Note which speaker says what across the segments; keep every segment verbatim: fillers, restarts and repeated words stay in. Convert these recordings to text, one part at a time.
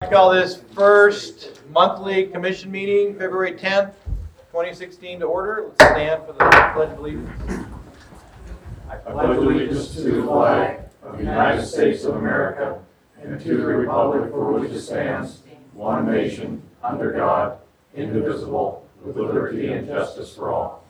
Speaker 1: call this first monthly commission meeting, February tenth, twenty sixteen to order. Let's stand for the Pledge of Allegiance.
Speaker 2: I pledge allegiance to the flag of the United States of America and to the republic for which it stands, one nation, under God, indivisible, with liberty and justice for all.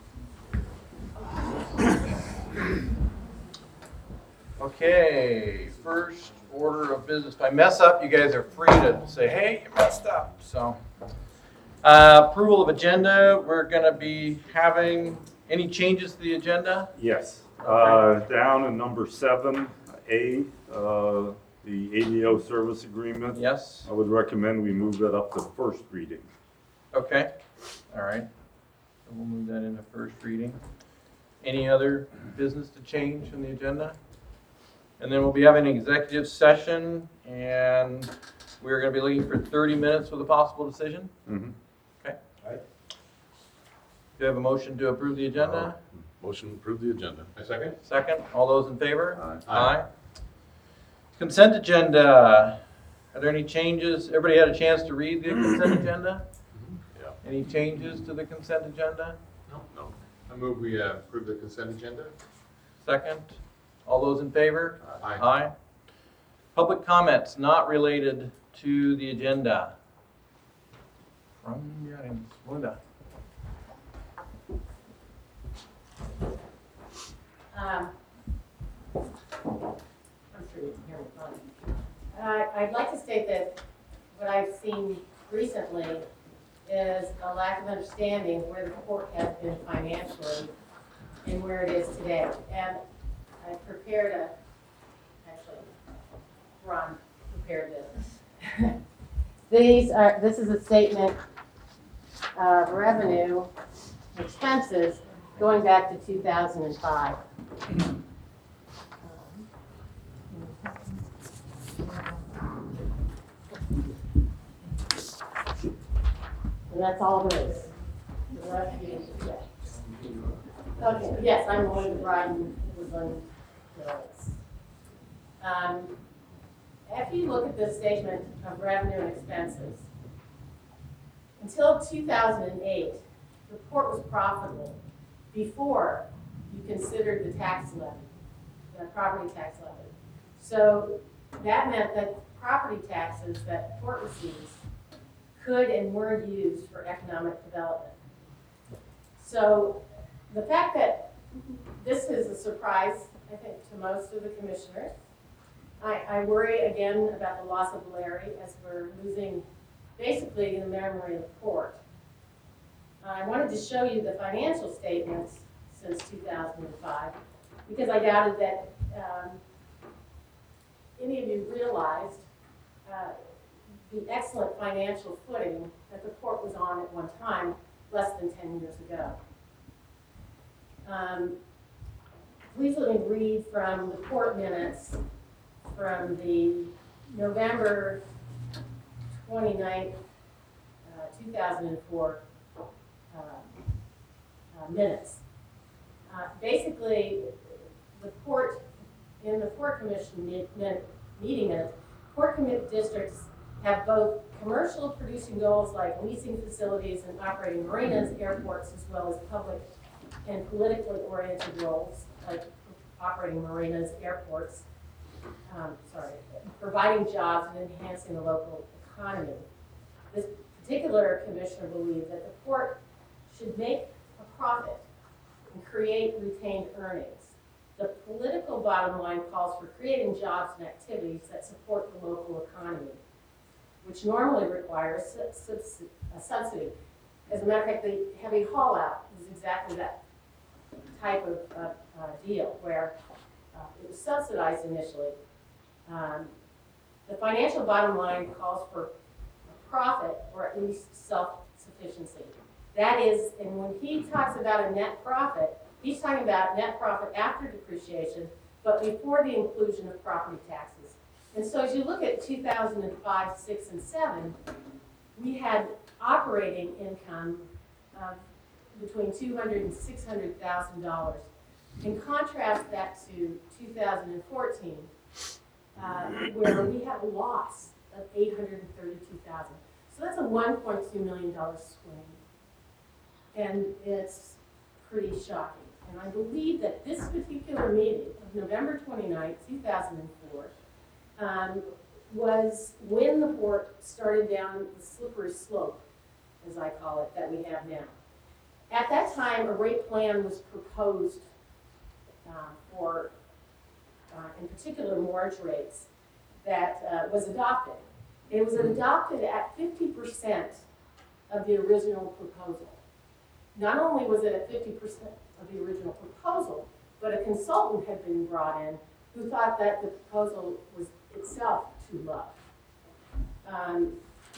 Speaker 1: Okay, first order of business. If I mess up, you guys are free to say, hey, you messed up. So, uh, approval of agenda. We're going to be having any changes to the agenda?
Speaker 3: Yes. Uh, down in number seven A, uh, the A D O service agreement.
Speaker 1: Yes.
Speaker 3: I would recommend we move that up to first reading.
Speaker 1: Okay. All right. So we'll move that into first reading. Any other business to change in the agenda? And then we'll be having an executive session, and we're going to be looking for thirty minutes with a possible decision.
Speaker 3: Mm-hmm.
Speaker 1: Okay. Do you have a motion to approve the agenda?
Speaker 4: Motion to approve the agenda. A second?
Speaker 1: Second. All those in favor?
Speaker 4: Aye.
Speaker 1: Aye. Consent agenda. Are there any changes? Everybody had a chance to read the consent agenda?
Speaker 4: Yeah.
Speaker 1: Any changes to the consent agenda?
Speaker 4: No? No. I move we uh, approve the consent agenda.
Speaker 1: Second. All those in favor?
Speaker 4: Aye.
Speaker 1: Aye. Public comments not related to the agenda. From Jens Linda.
Speaker 5: Um, I'm sure you can hear me fine. Uh, I'd like to state that what I've seen recently is a lack of understanding where the court has been financially and where it is today. And I prepared a, actually, Ron prepared this. These are, this is a statement of revenue expenses going back to two thousand five. And that's all there is. The rest you can check. Okay, yes, I'm going to Brian, it was on the notes. Um, after you look at this statement of revenue and expenses, until two thousand eight, the port was profitable before you considered the tax levy, the property tax levy. So that meant that property taxes that port receives could and were used for economic development. So the fact that this is a surprise, I think, to most of the commissioners. I, I worry again about the loss of Larry as we're losing basically the memory of the port. I wanted to show you the financial statements since two thousand five because I doubted that um, any of you realized uh, the excellent financial footing that the port was on at one time, less than ten years ago. Um, please let me read from the port minutes from the November twenty-ninth, uh, two thousand four uh, uh, minutes. Uh, basically, the port, in the Port Commission me me meeting minutes, port commit districts have both commercial producing goals like leasing facilities and operating marinas, airports, as well as public and politically oriented roles like operating marinas, airports, um, sorry, providing jobs and enhancing the local economy. This particular commissioner believed that the port should make a profit and create retained earnings. The political bottom line calls for creating jobs and activities that support the local economy, which normally requires a subsidy. As a matter of fact, the heavy haul out is exactly that type of uh, uh, deal where uh, it was subsidized initially. Um, the financial bottom line calls for a profit or at least self-sufficiency. That is, and when he talks about a net profit, he's talking about net profit after depreciation, but before the inclusion of property taxes. And so as you look at two thousand five, six, and seven, we had operating income of between two hundred thousand dollars and six hundred thousand dollars. In contrast that to two thousand fourteen, uh, where we had a loss of eight hundred thirty-two one point two million dollar swing. And it's pretty shocking. And I believe that this particular meeting of November twenty-ninth, two thousand four, um, was when the port started down the slippery slope, as I call it, that we have now. At that time, a rate plan was proposed uh, for, uh, in particular, mortgage rates that uh, was adopted. It was adopted at fifty percent of the original proposal. Not only was it at fifty percent of the original proposal, but a consultant had been brought in who thought that the proposal was itself too low. Um,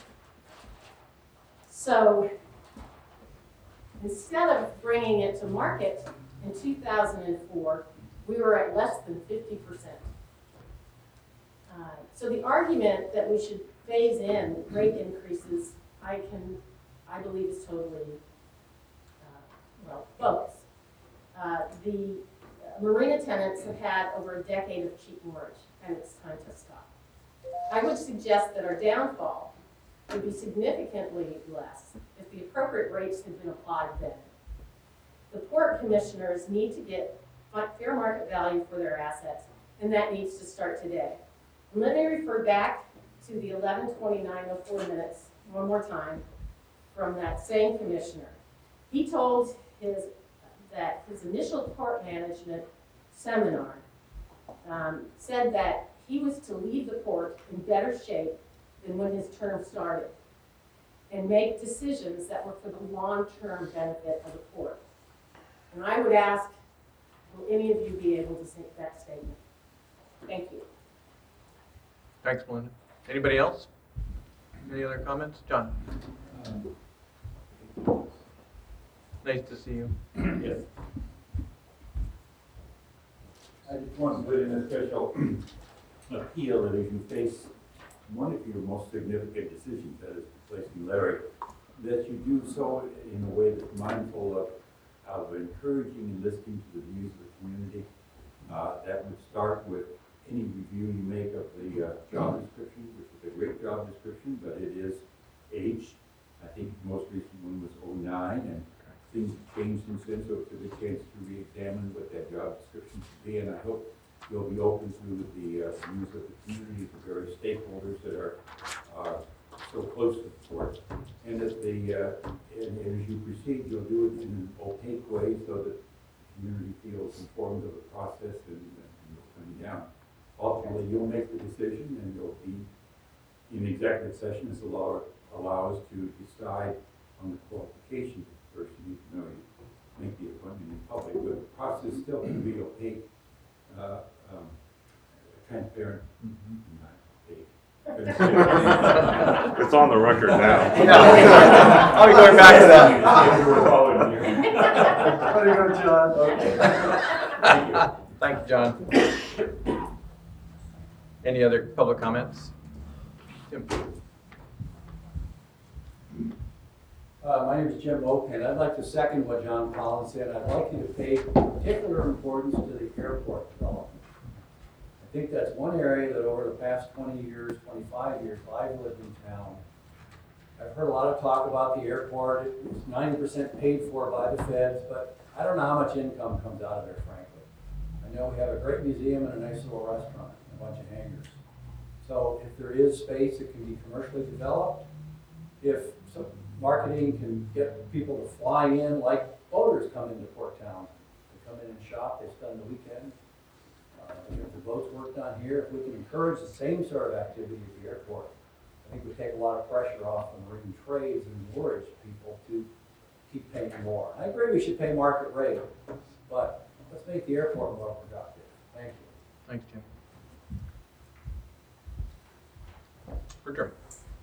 Speaker 5: so instead of bringing it to market in two thousand four, we were at less than fifty percent. Uh, so the argument that we should phase in rate increases, I can, I believe is totally, uh, well, bogus. Uh, the marina tenants have had over a decade of cheap mortgage, and it's time to stop. I would suggest that our downfall would be significantly less if the appropriate rates had been applied then. The port commissioners need to get fair market value for their assets, and that needs to start today. And let me refer back to the eleven twenty-nine oh four minutes one more time from that same commissioner. He told his that his initial port management seminar um, said that he was to leave the port in better shape than when his term started and make decisions that were for the long-term benefit of the port. And I would ask, will any of you be able to make that statement? Thank you.
Speaker 1: Thanks, Melinda. Anybody else? Any other comments? John? Nice to see you.
Speaker 2: Yes. I just want to put in a special appeal that if you face one of your most significant decisions, that is replacing Larry, that you do so in a way that's mindful of, of encouraging and listening to the views of the community. Uh, that would start with any review you make of the uh, job description, which is a great job description, but it is aged. I think the most recent one was oh nine, and things have changed since then, so it's a good chance to re-examine what that job description should be, and I hope you'll be open to the uh, views of the community, the various stakeholders that are uh, so close to the port, and that the uh, and, and as you proceed, you'll do it in an opaque way so that the community feels informed of the process and, and what's coming down. Ultimately, you'll make the decision, and you'll be in executive session as the law allows to decide on the qualifications. First, you need to know you make the appointment in public, but the process still can be opaque, uh, um, transparent,
Speaker 1: Mm-hmm.
Speaker 2: not opaque.
Speaker 3: It's on the record now.
Speaker 1: I'll be going back to that.
Speaker 2: We're following you.
Speaker 6: Way to go, John.
Speaker 2: Okay. Thank you.
Speaker 1: Thank you, John. Any other public comments? Tim?
Speaker 6: Uh, my name is Jim Oak, and I'd like to second what John Collins said. I'd like you to pay particular importance to the airport development. I think that's one area that over the past twenty years, twenty-five years, I've lived in town. I've heard a lot of talk about the airport. It's ninety percent paid for by the feds, but I don't know how much income comes out of there, frankly. I know we have a great museum and a nice little restaurant and a bunch of hangars. So if there is space that can be commercially developed, if some marketing can get people to fly in like boaters come into Port Town. They come in and shop, they spend the weekend. Uh, if the boats work down here, if we can encourage the same sort of activity at the airport, I think we take a lot of pressure off the marine trades and encourage people to keep paying more. I agree we should pay market rate, but let's make the airport more productive. Thank you.
Speaker 1: Thanks, Jim. Bertram?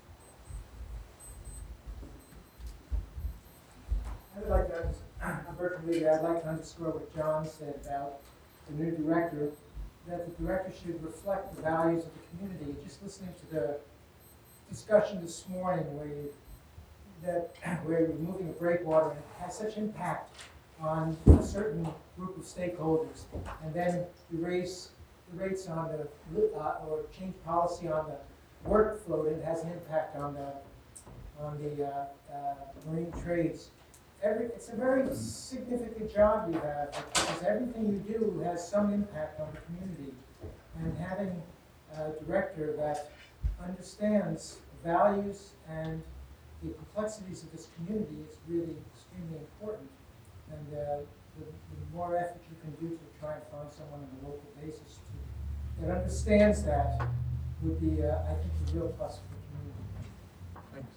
Speaker 7: I would like to, I'm Bertram Lee, I'd like to underscore what John said about the new director, that the director should reflect the values of the community. Just listening to the discussion this morning where you, that, where you're moving a breakwater and it has such impact on a certain group of stakeholders, and then you raise the rates on the, uh, or change policy on the workflow, and it has an impact on the on the uh, uh, marine trades. Every, it's a very significant job you have, because everything you do has some impact on the community. And having a director that understands values and the complexities of this community is really extremely important. And uh, the, the more effort you can do to try and find someone on a local basis to, that understands that would be, uh, I think, a real plus for the community.
Speaker 1: Thanks.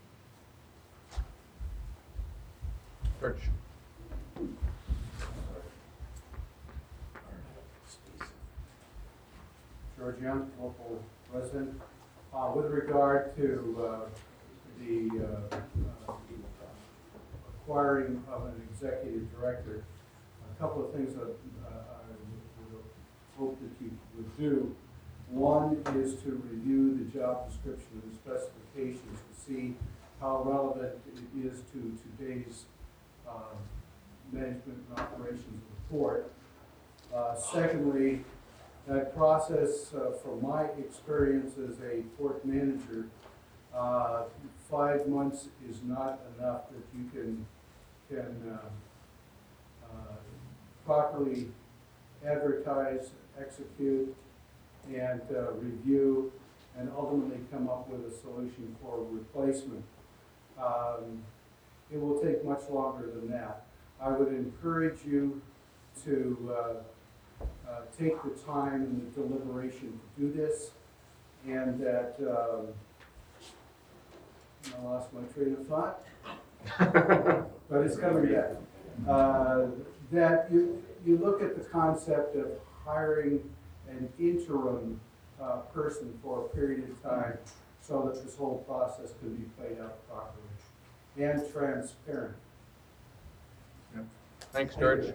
Speaker 1: George?
Speaker 6: George Young, local resident. Uh, with regard to uh, the uh, uh, acquiring of an executive director, a couple of things that uh, I would hope that you would do. One is to review the job description and the specifications to see how relevant it is to today's um, management and operations report. Uh, secondly, that process, uh, from my experience as a port manager, uh, five months is not enough that you can can uh, uh, properly advertise, execute, and uh, review, and ultimately come up with a solution for replacement. Um, it will take much longer than that. I would encourage you to uh, uh, take the time and the deliberation to do this, and that, um, I lost my train of thought, but it's coming back. Uh, that you, you look at the concept of hiring an interim uh, person for a period of time so that this whole process can be played out properly and transparent.
Speaker 1: Thanks, George.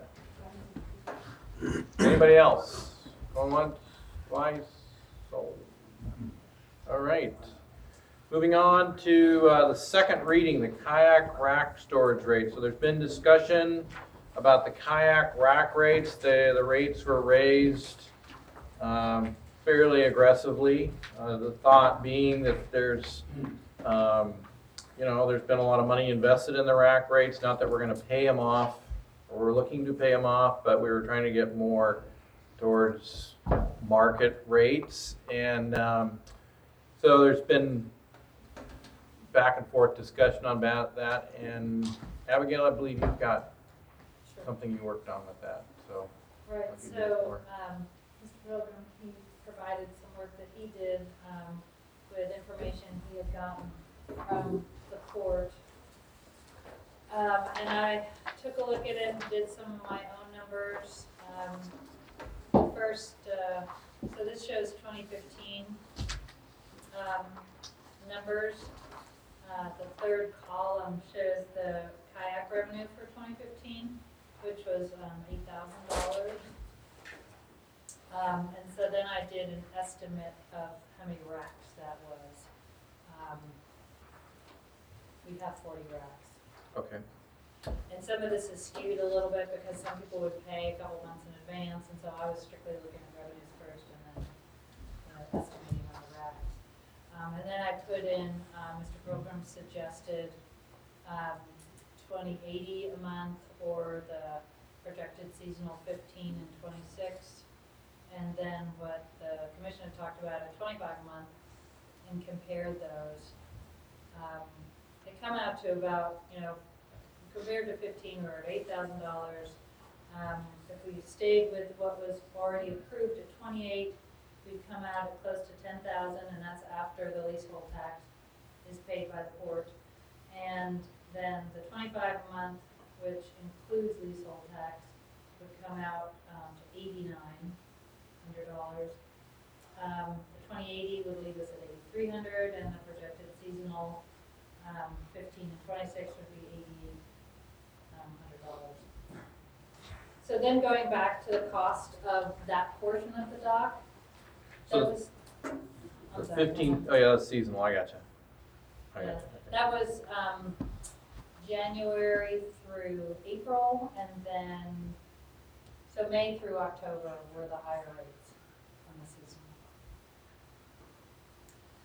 Speaker 1: Anybody else? Going once, twice, sold. All right. Moving on to uh, the second reading, the kayak rack storage rate. So there's been discussion about the kayak rack rates. The, the rates were raised um, fairly aggressively. Uh, the thought being that there's, um, you know, there's been a lot of money invested in the rack rates. Not that we're going to pay them off, or we're looking to pay them off, but we were trying to get more towards market rates. And um, so there's been back and forth discussion on about that. And Abigail, I believe you've got
Speaker 8: Sure.
Speaker 1: something you worked on with that. So
Speaker 8: Right,
Speaker 1: what you did
Speaker 8: so,
Speaker 1: for.
Speaker 8: um, Mister Pilgrim, he provided some work that he did, um, with information he had gotten from the port. Um, and I took a look at it and did some of my own numbers. Um, first, uh, so this shows twenty fifteen, um, numbers. Uh, the third column shows the kayak revenue for twenty fifteen, which was um, eight thousand dollars. Um, and so then I did an estimate of how many racks that was. Um, we have forty racks.
Speaker 1: Okay.
Speaker 8: And some of this is skewed a little bit because some people would pay a couple months in advance, and so I was strictly looking at revenues first and then uh, estimating on the racks. Um, and then I put in, uh, Mister Pilgrim suggested um, twenty eighty a month, or the projected seasonal fifteen and twenty-six. And then what the commission had talked about at twenty-five a month, and compared those. Um, they come out to about, you know, compared to fifteen, we're at eight thousand dollars. Um, if we stayed with what was already approved at twenty-eight, we'd come out at close to ten thousand, and that's after the leasehold tax is paid by the port. And then the twenty-five a month, which includes leasehold tax, would come out um, to eighty-nine hundred dollars. Um, the twenty eighty would leave us at eighty-three hundred, and the projected seasonal um, fifteen and twenty-six would be eighty-eight hundred dollars. So then going back to the cost of that portion of the dock, that
Speaker 1: So
Speaker 8: was, I'm
Speaker 1: The
Speaker 8: sorry.
Speaker 1: fifteen, oh yeah, that's seasonal, I gotcha. I
Speaker 8: Yeah,
Speaker 1: gotcha.
Speaker 8: that was um, January through April, and then, so May through October were the higher rates on the seasonal.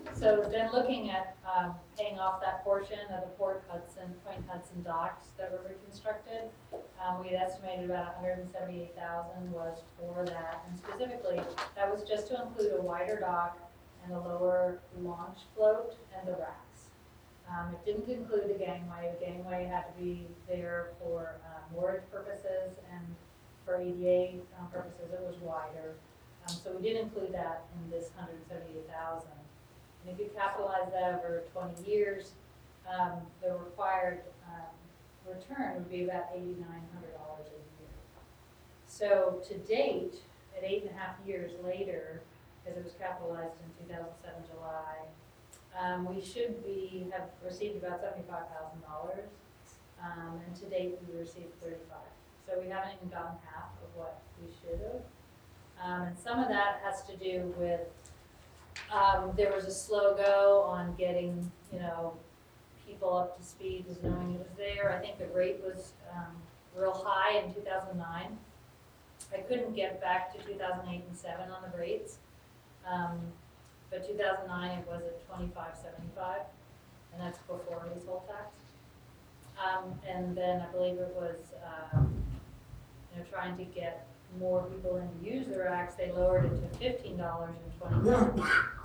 Speaker 8: So then looking at um, paying off that portion of the Port Hudson, Point Hudson docks that were reconstructed, um, we had estimated about one hundred seventy-eight thousand was for that. And specifically, that was just to include a wider dock and a lower launch float and the racks. Um, it didn't include the gangway. The gangway had to be there for uh, moorage purposes, and for A D A um, purposes, it was wider. Um, so we did include that in this one hundred seventy-eight thousand. And if you capitalize that over twenty years, um, the required um, return would be about eighty-nine hundred dollars a year. So to date, at eight and a half years later, because it was capitalized in two thousand seven July, um, we should be have received about seventy-five thousand dollars, um, and to date we received thirty-five. So we haven't even gotten half of what we should have. Um, and some of that has to do with, um, there was a slow go on getting, you know, people up to speed, as knowing it was there. I think the rate was um, real high in two thousand nine. I couldn't get back to two thousand eight and seven on the rates, um, but two thousand nine it was at twenty-five seventy-five, and that's before leasehold tax. Um, and then I believe it was, um, you know, trying to get more people in to use the racks, they lowered it to fifteen dollars in twenty ten.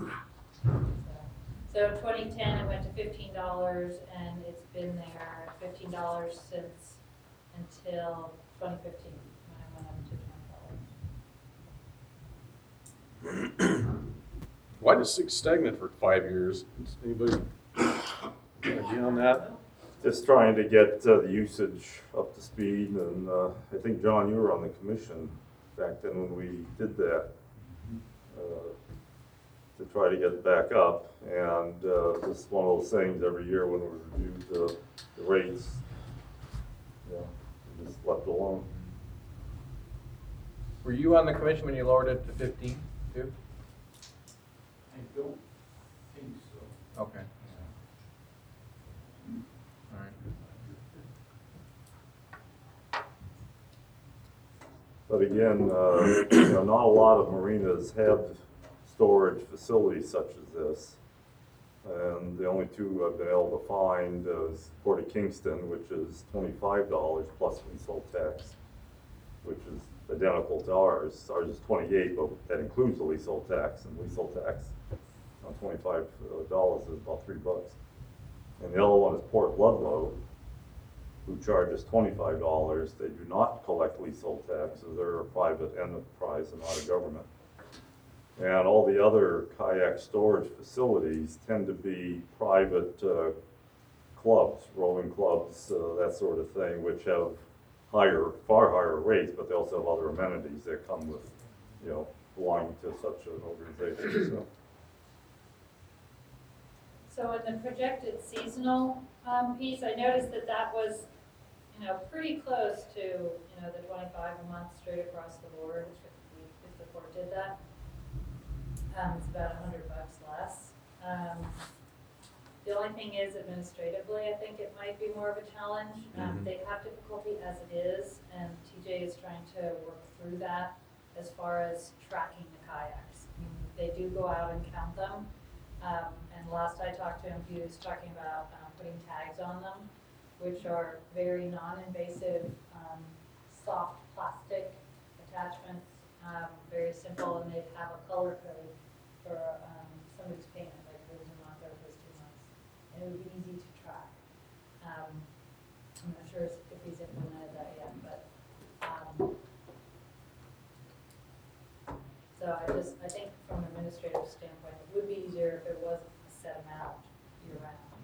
Speaker 8: So twenty ten it went to fifteen dollars, and it's been there at fifteen dollars since until twenty fifteen, when I went up to twenty dollars.
Speaker 4: Why does six stagnant for five years? Does anybody have an idea on that?
Speaker 3: Just trying to get uh, the usage up to speed, and uh, I think, John, you were on the commission back then when we did that, uh, to try to get it back up. And uh, just one of those things every year when we reviewed the, the rates, yeah, we just left it alone.
Speaker 1: Were you on the commission when you lowered it to fifteen too?
Speaker 6: I don't think so.
Speaker 1: Okay. All right.
Speaker 3: But again, uh, you know, not a lot of marinas have storage facilities such as this. And the only two I've been able to find is Port of Kingston, which is twenty-five dollars plus leasehold tax, which is identical to ours. Ours is twenty-eight, but that includes the leasehold tax, and leasehold tax on twenty-five dollars is about three bucks. And the other one is Port Ludlow, who charges twenty-five dollars. They do not collect leasehold taxes. They're a private enterprise and not a government. And all the other kayak storage facilities tend to be private uh, clubs, rowing clubs, uh, that sort of thing, which have higher, far higher rates, but they also have other amenities that come with, you know, belonging to such an organization. So.
Speaker 8: So in the projected seasonal um, piece, I noticed that that was, you know, pretty close to, you know, the twenty-five a month straight across the board if the, if the port did that. Um, it's about a hundred bucks less. Um, the only thing is administratively, I think it might be more of a challenge. Um,
Speaker 1: Mm-hmm.
Speaker 8: They have difficulty as it is, and T J is trying to work through that as far as tracking the kayaks. I mean, they do go out and count them. Um, and last I talked to him, he was talking about um, putting tags on them, which are very non-invasive, um, soft plastic attachments, um, very simple, and they have a color code for um, somebody's payment, like if it was a month or if it was two months. And it would be easy to track. Um, I'm not sure if he's implemented that yet, but um, so I just, I think from an administrative standpoint, it would be easier if it was a set amount year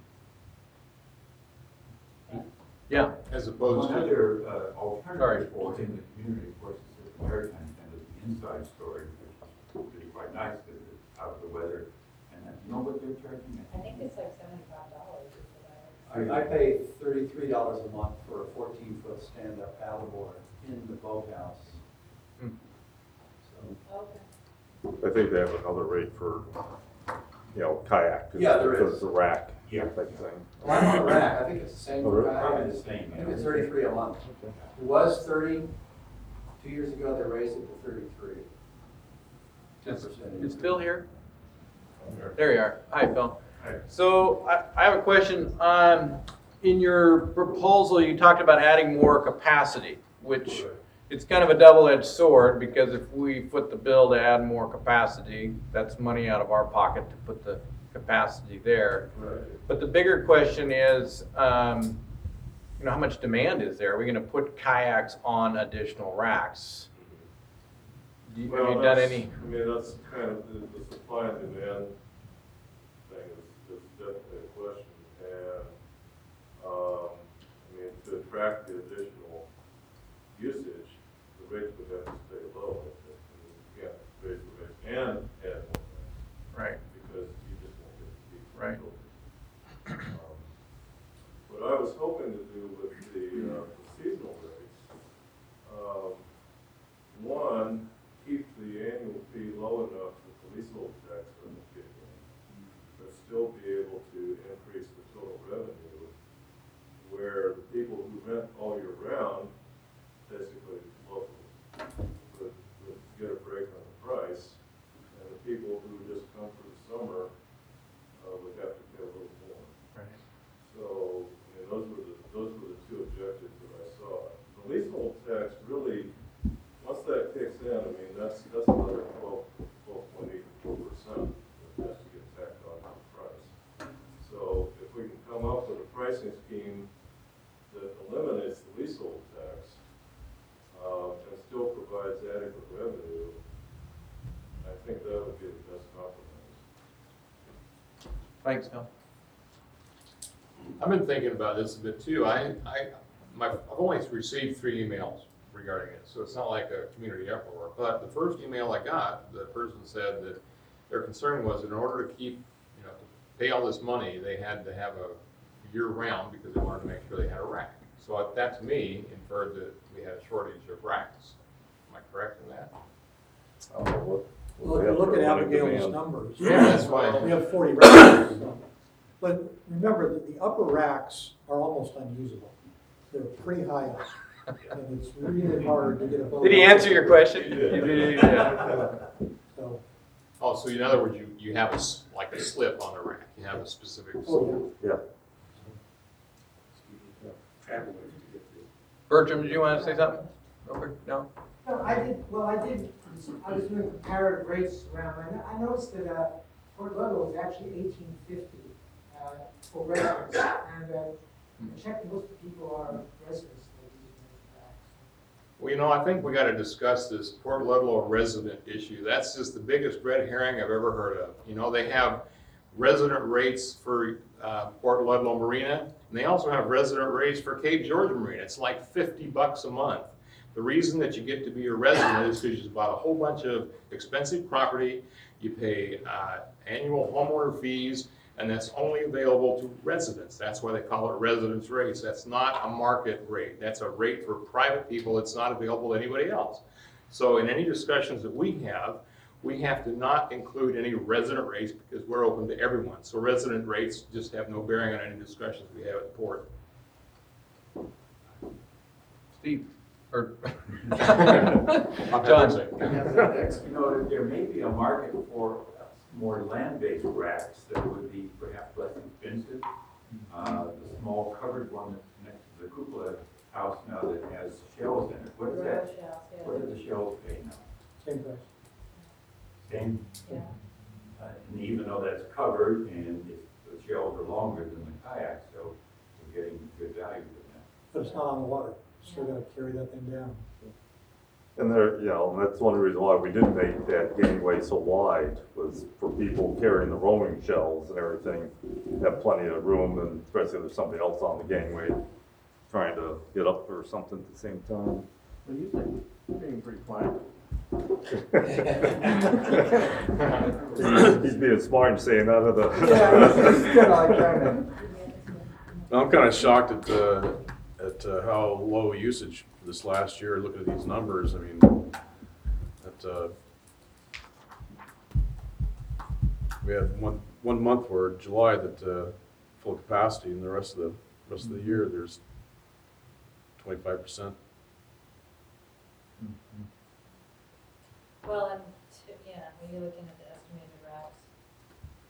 Speaker 8: round.
Speaker 1: Yeah.
Speaker 4: As opposed
Speaker 2: One
Speaker 4: to,
Speaker 2: other uh,
Speaker 1: Sorry.
Speaker 2: alternative for in the community, of course, is the maritime and the inside storage, which is really quite nice because it's out of the weather. And then, you know what they're charging?
Speaker 8: I think it's like seventy-five dollars.
Speaker 6: I, I pay thirty-three dollars a month for a fourteen foot stand-up paddleboard in the boathouse.
Speaker 1: Hmm.
Speaker 6: So,
Speaker 8: Okay.
Speaker 3: I think they have another rate for, you know, kayak.
Speaker 6: Yeah, there
Speaker 3: because
Speaker 6: is.
Speaker 3: it's a rack.
Speaker 2: Yeah.
Speaker 3: Type thing.
Speaker 6: well, I'm on the rack, I think it's the same.
Speaker 3: Oh, really?
Speaker 6: for
Speaker 2: Probably
Speaker 6: kayak.
Speaker 2: the same.
Speaker 6: I think it's thirty-three a month. It was thirty, two years ago they raised it to thirty-three. ten
Speaker 1: It's,
Speaker 6: percent.
Speaker 1: it's Phil here? There you are. Hi, Phil.
Speaker 2: Hi.
Speaker 1: So I, I have a question. Um, in your proposal, you talked about adding more capacity, which it's kind of a double-edged sword because if we foot the bill to add more capacity, that's money out of our pocket to put the capacity there.
Speaker 2: Right.
Speaker 1: But the bigger question is, um, you know, how much demand is there? Are we going to put kayaks on additional racks? Do you, have
Speaker 3: Well,
Speaker 1: you done
Speaker 3: that's-
Speaker 1: any?
Speaker 3: I mean, that's kind of the, the supply and demand thing is, is definitely a question. And, um, I mean, to attract the additional usage, the rates would have to stay low. I think. I mean, you can't raise the rates and add more racks
Speaker 1: Right,
Speaker 3: because you just won't get the people.
Speaker 1: Right.
Speaker 3: Um, What I was hoping to do with the, uh, the seasonal rates, um, one, keep the annual fee low enough that the leasehold tax doesn't kick in, but still be able to increase the total revenue, where the people who rent all year round, basically local, would, would get a break on the price, and the people who just come for the summer, uh, would have to pay a little more.
Speaker 1: right.
Speaker 3: So, I mean, those were the, those were the two objectives that I saw. The leasehold tax really, once that kicks in, I mean, that's, that's another twelve, twelve point eight four percent that has to get tacked on to the price. So if we can come up with a pricing scheme that eliminates the leasehold tax, uh, and still provides adequate revenue, I think that would be the best compromise.
Speaker 1: Thanks, Phil.
Speaker 2: I've been thinking about this a bit too. I, I, my, I've only received three emails regarding it, so it's not like a community uproar. But the first email I got, the person said that their concern was in order to keep, you know, to pay all this money, they had to have a year round because they wanted to make sure they had a rack. So that to me inferred that we had a shortage of racks. Am I correct in that?
Speaker 3: I don't know what.
Speaker 9: Well, if you look at Abigail's numbers.
Speaker 2: Yeah, that's why.
Speaker 9: We have forty racks. But remember that the upper racks are almost unusable. They're pretty high up. And it's really hard to get a boat.
Speaker 1: Did he answer your question?
Speaker 3: He did.
Speaker 1: He did, yeah.
Speaker 9: So,
Speaker 2: Oh, so in other words, you, you have a, s- like a slip on the rack. You have a specific slip.
Speaker 9: oh,
Speaker 3: Yeah.
Speaker 1: Bertram, did you want to say something? Over? No?
Speaker 7: No, I did, well, I did, I was doing comparative rates around, I, no- I noticed that, uh, Fort Ludlow is actually eighteen fifty, uh, for residents, and, uh, I checked, most of the people are residents that are using those racks.
Speaker 2: Well, you know, I think we gotta discuss this Port Ludlow resident issue. That's just the biggest red herring I've ever heard of. You know, they have resident rates for, uh, Port Ludlow Marina, and they also have resident rates for Cape Georgia Marina. It's like fifty bucks a month. The reason that you get to be a resident is because you bought a whole bunch of expensive property, you pay, uh, annual homeowner fees, and that's only available to residents. That's why they call it residence rates. That's not a market rate. That's a rate for private people. It's not available to anybody else. So in any discussions that we have, we have to not include any resident rates because we're open to everyone. So resident rates just have no bearing on any discussions we have at the port.
Speaker 1: Steve? Or?
Speaker 2: I'm
Speaker 1: John.
Speaker 2: saying.
Speaker 10: You know, there may be a market for more land-based racks that would be perhaps less expensive. Uh, the small covered one that's next to the cupola house now that has shells in it, what is that?
Speaker 8: Shells, yeah.
Speaker 10: What do the shells pay now?
Speaker 9: same price.
Speaker 10: Same?
Speaker 8: Yeah.
Speaker 10: Uh, and even though that's covered and it's, the shells are longer than the kayak, so we're getting good value for that.
Speaker 9: But it's not on the water. Still gotta carry that thing down.
Speaker 3: And there, you know, and that's one of the reasons why we didn't make that gangway so wide, was for people carrying the rowing shells and everything, have plenty of room, and especially if there's somebody else on the gangway trying to get up or something at the same time.
Speaker 1: What do you think? You're being pretty quiet.
Speaker 3: He's being smart and saying that of the.
Speaker 4: I'm kind of shocked at, uh, at uh, how low usage this last year, looking at these numbers, I mean, that, uh, we had one, one month where July that, uh, full capacity, and the rest of the, rest of the year, there's twenty-five percent.
Speaker 8: Well, and, t- yeah, when you're looking at the estimated racks,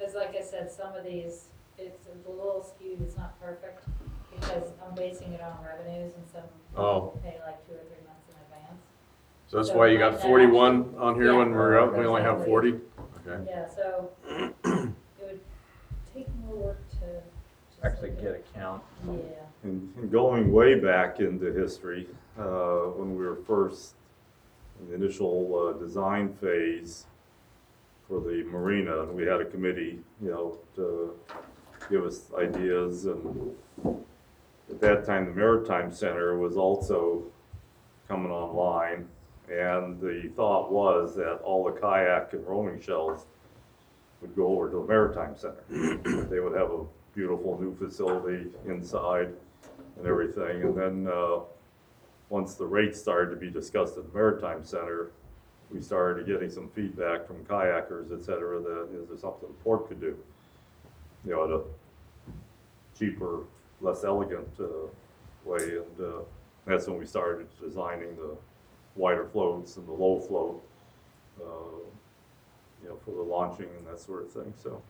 Speaker 8: Because like I said, some of these, it's a little skewed, it's not perfect, because I'm basing it on revenues and some
Speaker 4: Oh.
Speaker 8: people pay like two or three months in advance.
Speaker 4: So that's
Speaker 8: So
Speaker 4: why you
Speaker 8: might
Speaker 4: got
Speaker 8: not
Speaker 4: forty-one on here when
Speaker 8: Yeah.
Speaker 4: we're out, we only have
Speaker 8: Exactly.
Speaker 4: forty? Okay.
Speaker 8: Yeah, so it would take more work to just
Speaker 1: Actually
Speaker 8: look
Speaker 1: get
Speaker 8: at-
Speaker 1: a count.
Speaker 8: Yeah,
Speaker 3: And and going way back into history, uh, when we were first in the initial uh, design phase for the marina, we had a committee, you know, to give us ideas. And at that time, the Maritime Center was also coming online. And the thought was that all the kayak and rowing shells would go over to the Maritime Center. They would have a beautiful new facility inside and everything. And then, uh, once the rates started to be discussed at the Maritime Center, we started getting some feedback from kayakers, et cetera, that is there something the port could do? You know, at a cheaper, less elegant, uh, way. And, uh, that's when we started designing the wider floats and the low float, uh, you know, for the launching and that sort of thing, so.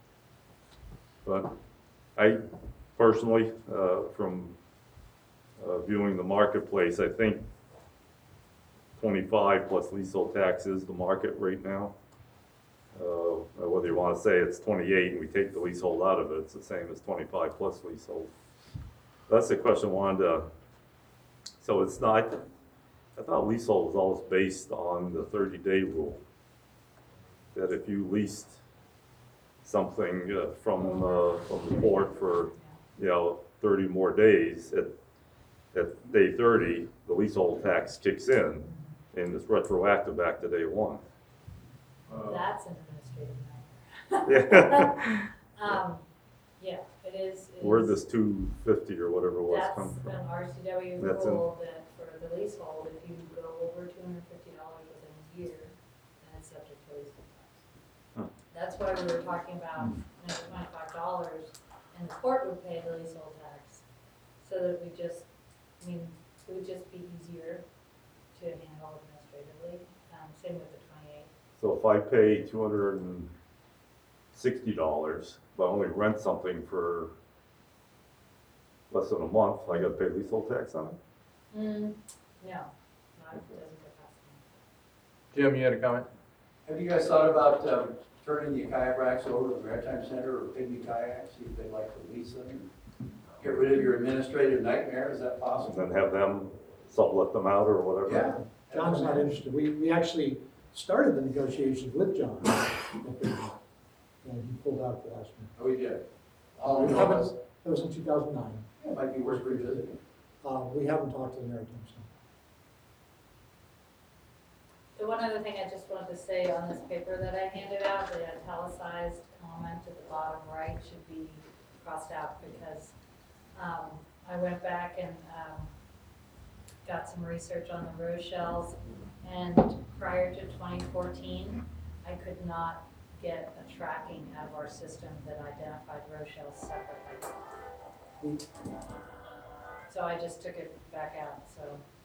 Speaker 3: But I personally, uh, from uh, viewing the marketplace, I think twenty-five plus leasehold tax is the market right now. Uh, whether you want to say it's twenty-eight and we take the leasehold out of it, it's the same as twenty-five plus leasehold. That's the question I wanted to, so it's not, I thought leasehold was always based on the thirty day rule. That if you leased something uh, from, uh, from the port for, you know, thirty more days, at, at day thirty, the leasehold tax kicks in and it's retroactive back to day one.
Speaker 8: that's an administrative nightmare.
Speaker 3: Yeah.
Speaker 8: Um, yeah, it is. it
Speaker 3: Where'd
Speaker 8: is-
Speaker 3: this two fifty or whatever it was
Speaker 8: That's
Speaker 3: come from?
Speaker 8: an R C W
Speaker 3: That's in-
Speaker 8: rule that for the leasehold, if you go over two hundred fifty dollars within a year, then it's subject to leasehold
Speaker 3: Huh.
Speaker 8: tax. That's why we were talking about, you know, twenty-five dollars, and the court would pay the leasehold tax. So that we just, I mean, it would just be easier to handle administratively, um, same with the twenty-eight.
Speaker 3: So if I pay two hundred and sixty dollars, but only rent something for less than a month, I gotta pay leasehold tax on it?
Speaker 8: Mm, no, not, it doesn't get past
Speaker 1: Jim, you had a comment?
Speaker 6: Have you guys thought about, um, turning the kayak racks over to the Maritime Center or Pygmy Kayaks, see if they'd like to lease them? Get rid of your administrative nightmare, is that
Speaker 3: And
Speaker 6: possible?
Speaker 3: then have them sublet them out or whatever?
Speaker 6: Yeah.
Speaker 9: John's not interested. We, we actually started the negotiations with John. And he pulled out at the last minute.
Speaker 6: Oh, we did.
Speaker 9: Uh,
Speaker 6: Oh,
Speaker 9: we
Speaker 6: no,
Speaker 9: haven't,
Speaker 6: that's-
Speaker 9: that was in two thousand nine.
Speaker 6: it might be worth revisiting.
Speaker 9: Uh, we haven't talked to the Maritime Center.
Speaker 8: The one other thing I just wanted to say on this paper that I handed out, the italicized comment at the bottom right should be crossed out because um, I went back and um, got some research on the Rochelle's, and prior to twenty fourteen, I could not get a tracking out of our system that identified Rochelle separately. So I just took it back out, so.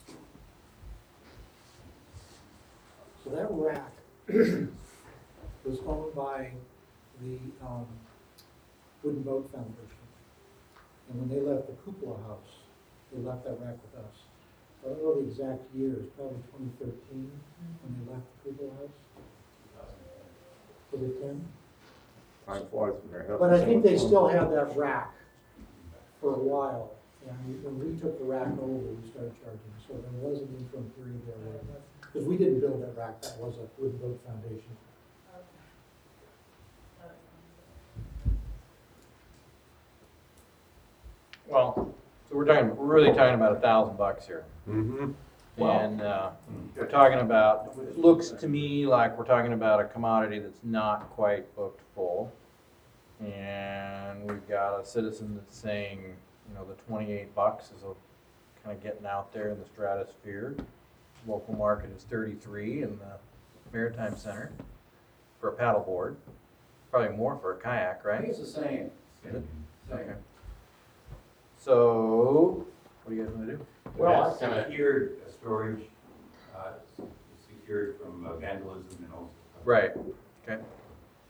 Speaker 9: So that rack was owned by the um, Wooden Boat Foundation. And when they left the Cupola House, they left that rack with us. I don't know the exact year, it's probably twenty thirteen when they left the Cupola House. Was it ten?
Speaker 3: Time flies when you're having
Speaker 9: But I
Speaker 3: so
Speaker 9: think
Speaker 3: much
Speaker 9: they
Speaker 3: fun.
Speaker 9: still have that rack for a while. And when we took the rack over, we started charging. So there was an interim period there where, because we didn't build that rack, that was a Wooden Boat Foundation.
Speaker 1: Well, so we're talking, we're really talking about a thousand bucks here.
Speaker 4: Mm-hmm.
Speaker 1: And, uh, we're talking about, it looks to me like we're talking about a commodity that's not quite booked full. And we've got a citizen that's saying, you know, the twenty-eight bucks is a, kind of getting out there in the stratosphere. Local market is thirty-three in the Maritime Center for a paddleboard. Probably more for a kayak,
Speaker 6: I
Speaker 1: right?
Speaker 6: think it's the same.
Speaker 1: Is it?
Speaker 6: Same.
Speaker 1: Okay. So, what do you guys want to do?
Speaker 10: Well,
Speaker 2: That's kinda-
Speaker 10: secured uh, storage, uh, secured from uh, vandalism and also.
Speaker 1: Right, okay.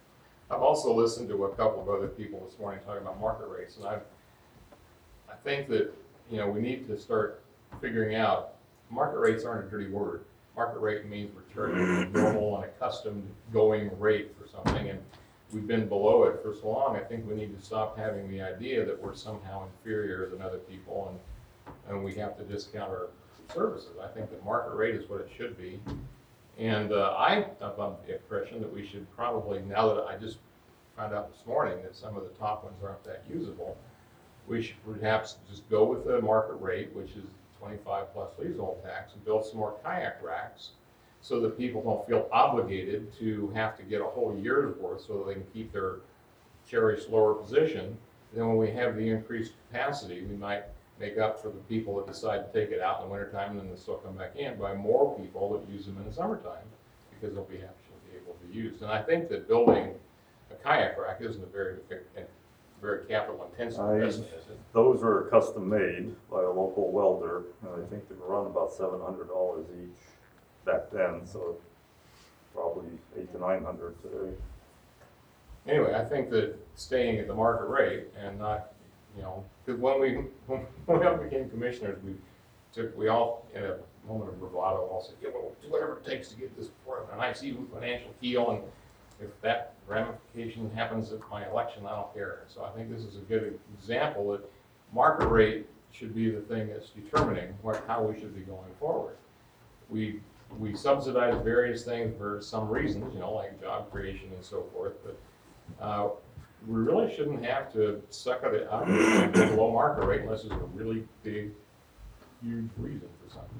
Speaker 11: I've also listened to a couple of other people this morning talking about market rates, and I, I think that, you know, we need to start figuring out, market rates aren't a dirty word. Market rate means we're charging a normal and accustomed going rate for something, and we've been below it for so long. I think we need to stop having the idea that we're somehow inferior than other people, and, and we have to discount our services. I think that market rate is what it should be. And uh, I have the impression that we should probably, now that I just found out this morning that some of the top ones aren't that usable, we should perhaps just go with the market rate, which is twenty-five plus leasehold tax, and build some more kayak racks so that people don't feel obligated to have to get a whole year's worth so that they can keep their cherished lower position. Then when we have the increased capacity, we might make up for the people that decide to take it out in the wintertime and then they'll still come back in by more people that use them in the summertime because they'll be actually be able to use. And I think that building a kayak rack isn't a very, a very capital intensive
Speaker 3: I-
Speaker 11: investment, is it?
Speaker 3: Those are custom made by a local welder, and I think they run about seven hundred dollars each back then, so probably eight to nine hundred today.
Speaker 11: Anyway, I think that staying at the market rate and not, you know, because when we, when we all became commissioners, we took, we all, in a moment of bravado, all said, yeah, we'll do whatever it takes to get this for a nice even financial deal, and if that ramification happens at my election, I don't care. So I think this is a good example that market rate should be the thing that's determining what, how we should be going forward. We, we subsidize various things for some reasons, you know, like job creation and so forth, but uh, we really shouldn't have to suck it out and go below market rate unless there's a really big, huge reason for something.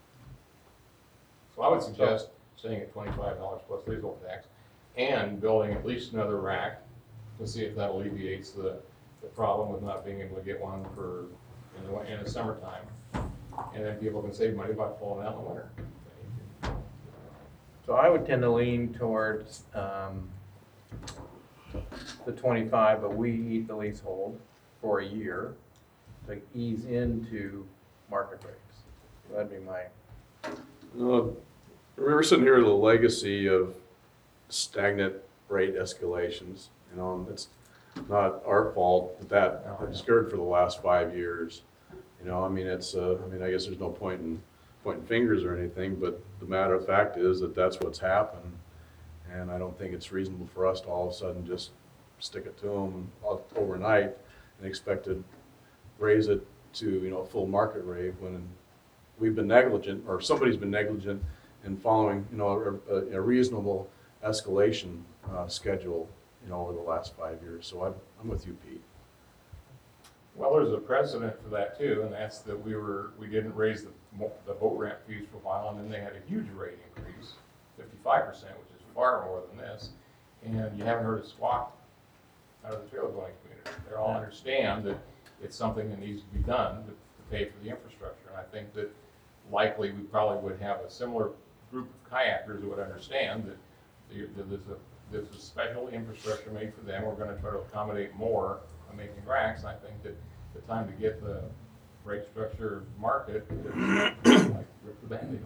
Speaker 11: So I would suggest staying at twenty-five dollars plus leasehold tax and building at least another rack to see if that alleviates the, the problem with not being able to get one for in the, in the summertime. And then people can save money by pulling out in the winter.
Speaker 1: So I would tend to lean towards um, the twenty-five, but we eat the leasehold for a year to ease into market rates. So that'd be my,
Speaker 4: Uh, We're sitting here with a legacy of stagnant rate escalations, you know, and it's not our fault that that has occurred for the last five years. You know, I mean, it's, uh, I mean, I guess there's no point in pointing fingers or anything, but the matter of fact is that that's what's happened. And I don't think it's reasonable for us to all of a sudden just stick it to them overnight and expect to raise it to, you know, full market rate when we've been negligent, or somebody's been negligent in following, you know, a, a reasonable escalation uh, schedule, you know, over the last five years. So I'm, I'm with you, Pete.
Speaker 11: Well, there's a precedent for that too, and that's that we were, we didn't raise the, mo- the boat ramp fees for a while, and then they had a huge rate increase, fifty-five percent, which is far more than this. And you haven't heard a squawk out of the trail going community. They all understand that it's something that needs to be done to, to pay for the infrastructure. And I think that likely we probably would have a similar group of kayakers that would understand that the- that there's a, there's a special infrastructure made for them. We're gonna try to accommodate more by making racks. And I think that the time to get the rate structure market is like rip the Band-Aid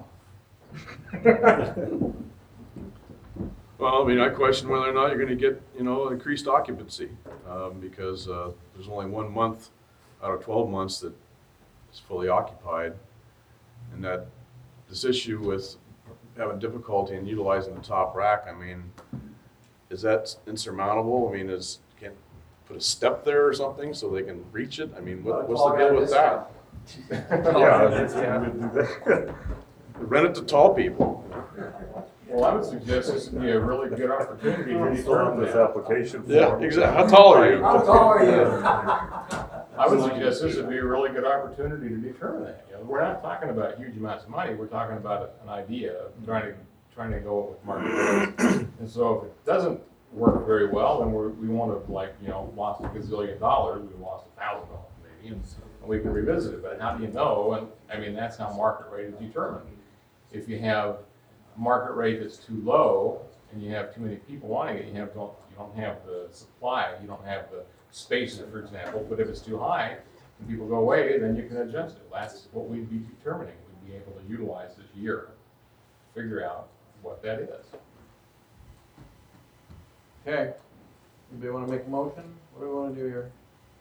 Speaker 11: off.
Speaker 4: Well, I mean, I question whether or not you're gonna get, you know, increased occupancy, um, because, uh, there's only one month out of twelve months that is fully occupied. And that, this issue with having difficulty in utilizing the top rack, I mean, is that insurmountable? I mean, is, can't put a step there or something so they can reach it? I mean, what, what's the deal with that?
Speaker 3: Yeah, that's how we do that.
Speaker 4: Rent it to tall people.
Speaker 11: Well, I would suggest this would be a really good opportunity to
Speaker 3: We still have
Speaker 11: determine
Speaker 3: this
Speaker 11: that.
Speaker 3: application form.
Speaker 4: Yeah, exactly. How tall are you?
Speaker 7: How tall are you?
Speaker 11: I would suggest this would be a really good opportunity to determine that. You know, we're not talking about huge amounts of money. We're talking about an idea of trying to trying to go with market rates. And so if it doesn't work very well, then we're, we won't have like you know lost a gazillion dollars. We've lost a thousand dollars maybe, and, and we can revisit it. But how do you know? And I mean that's how market rate is determined. If you have a market rate that's too low and you have too many people wanting it, you have don't you don't have the supply. You don't have the space, for example, but if it's too high and people go away, then you can adjust it. That's what we'd be determining. We'd be able to utilize this year, figure out what that is.
Speaker 1: okay. Anybody wanna make a motion? What do we wanna do here?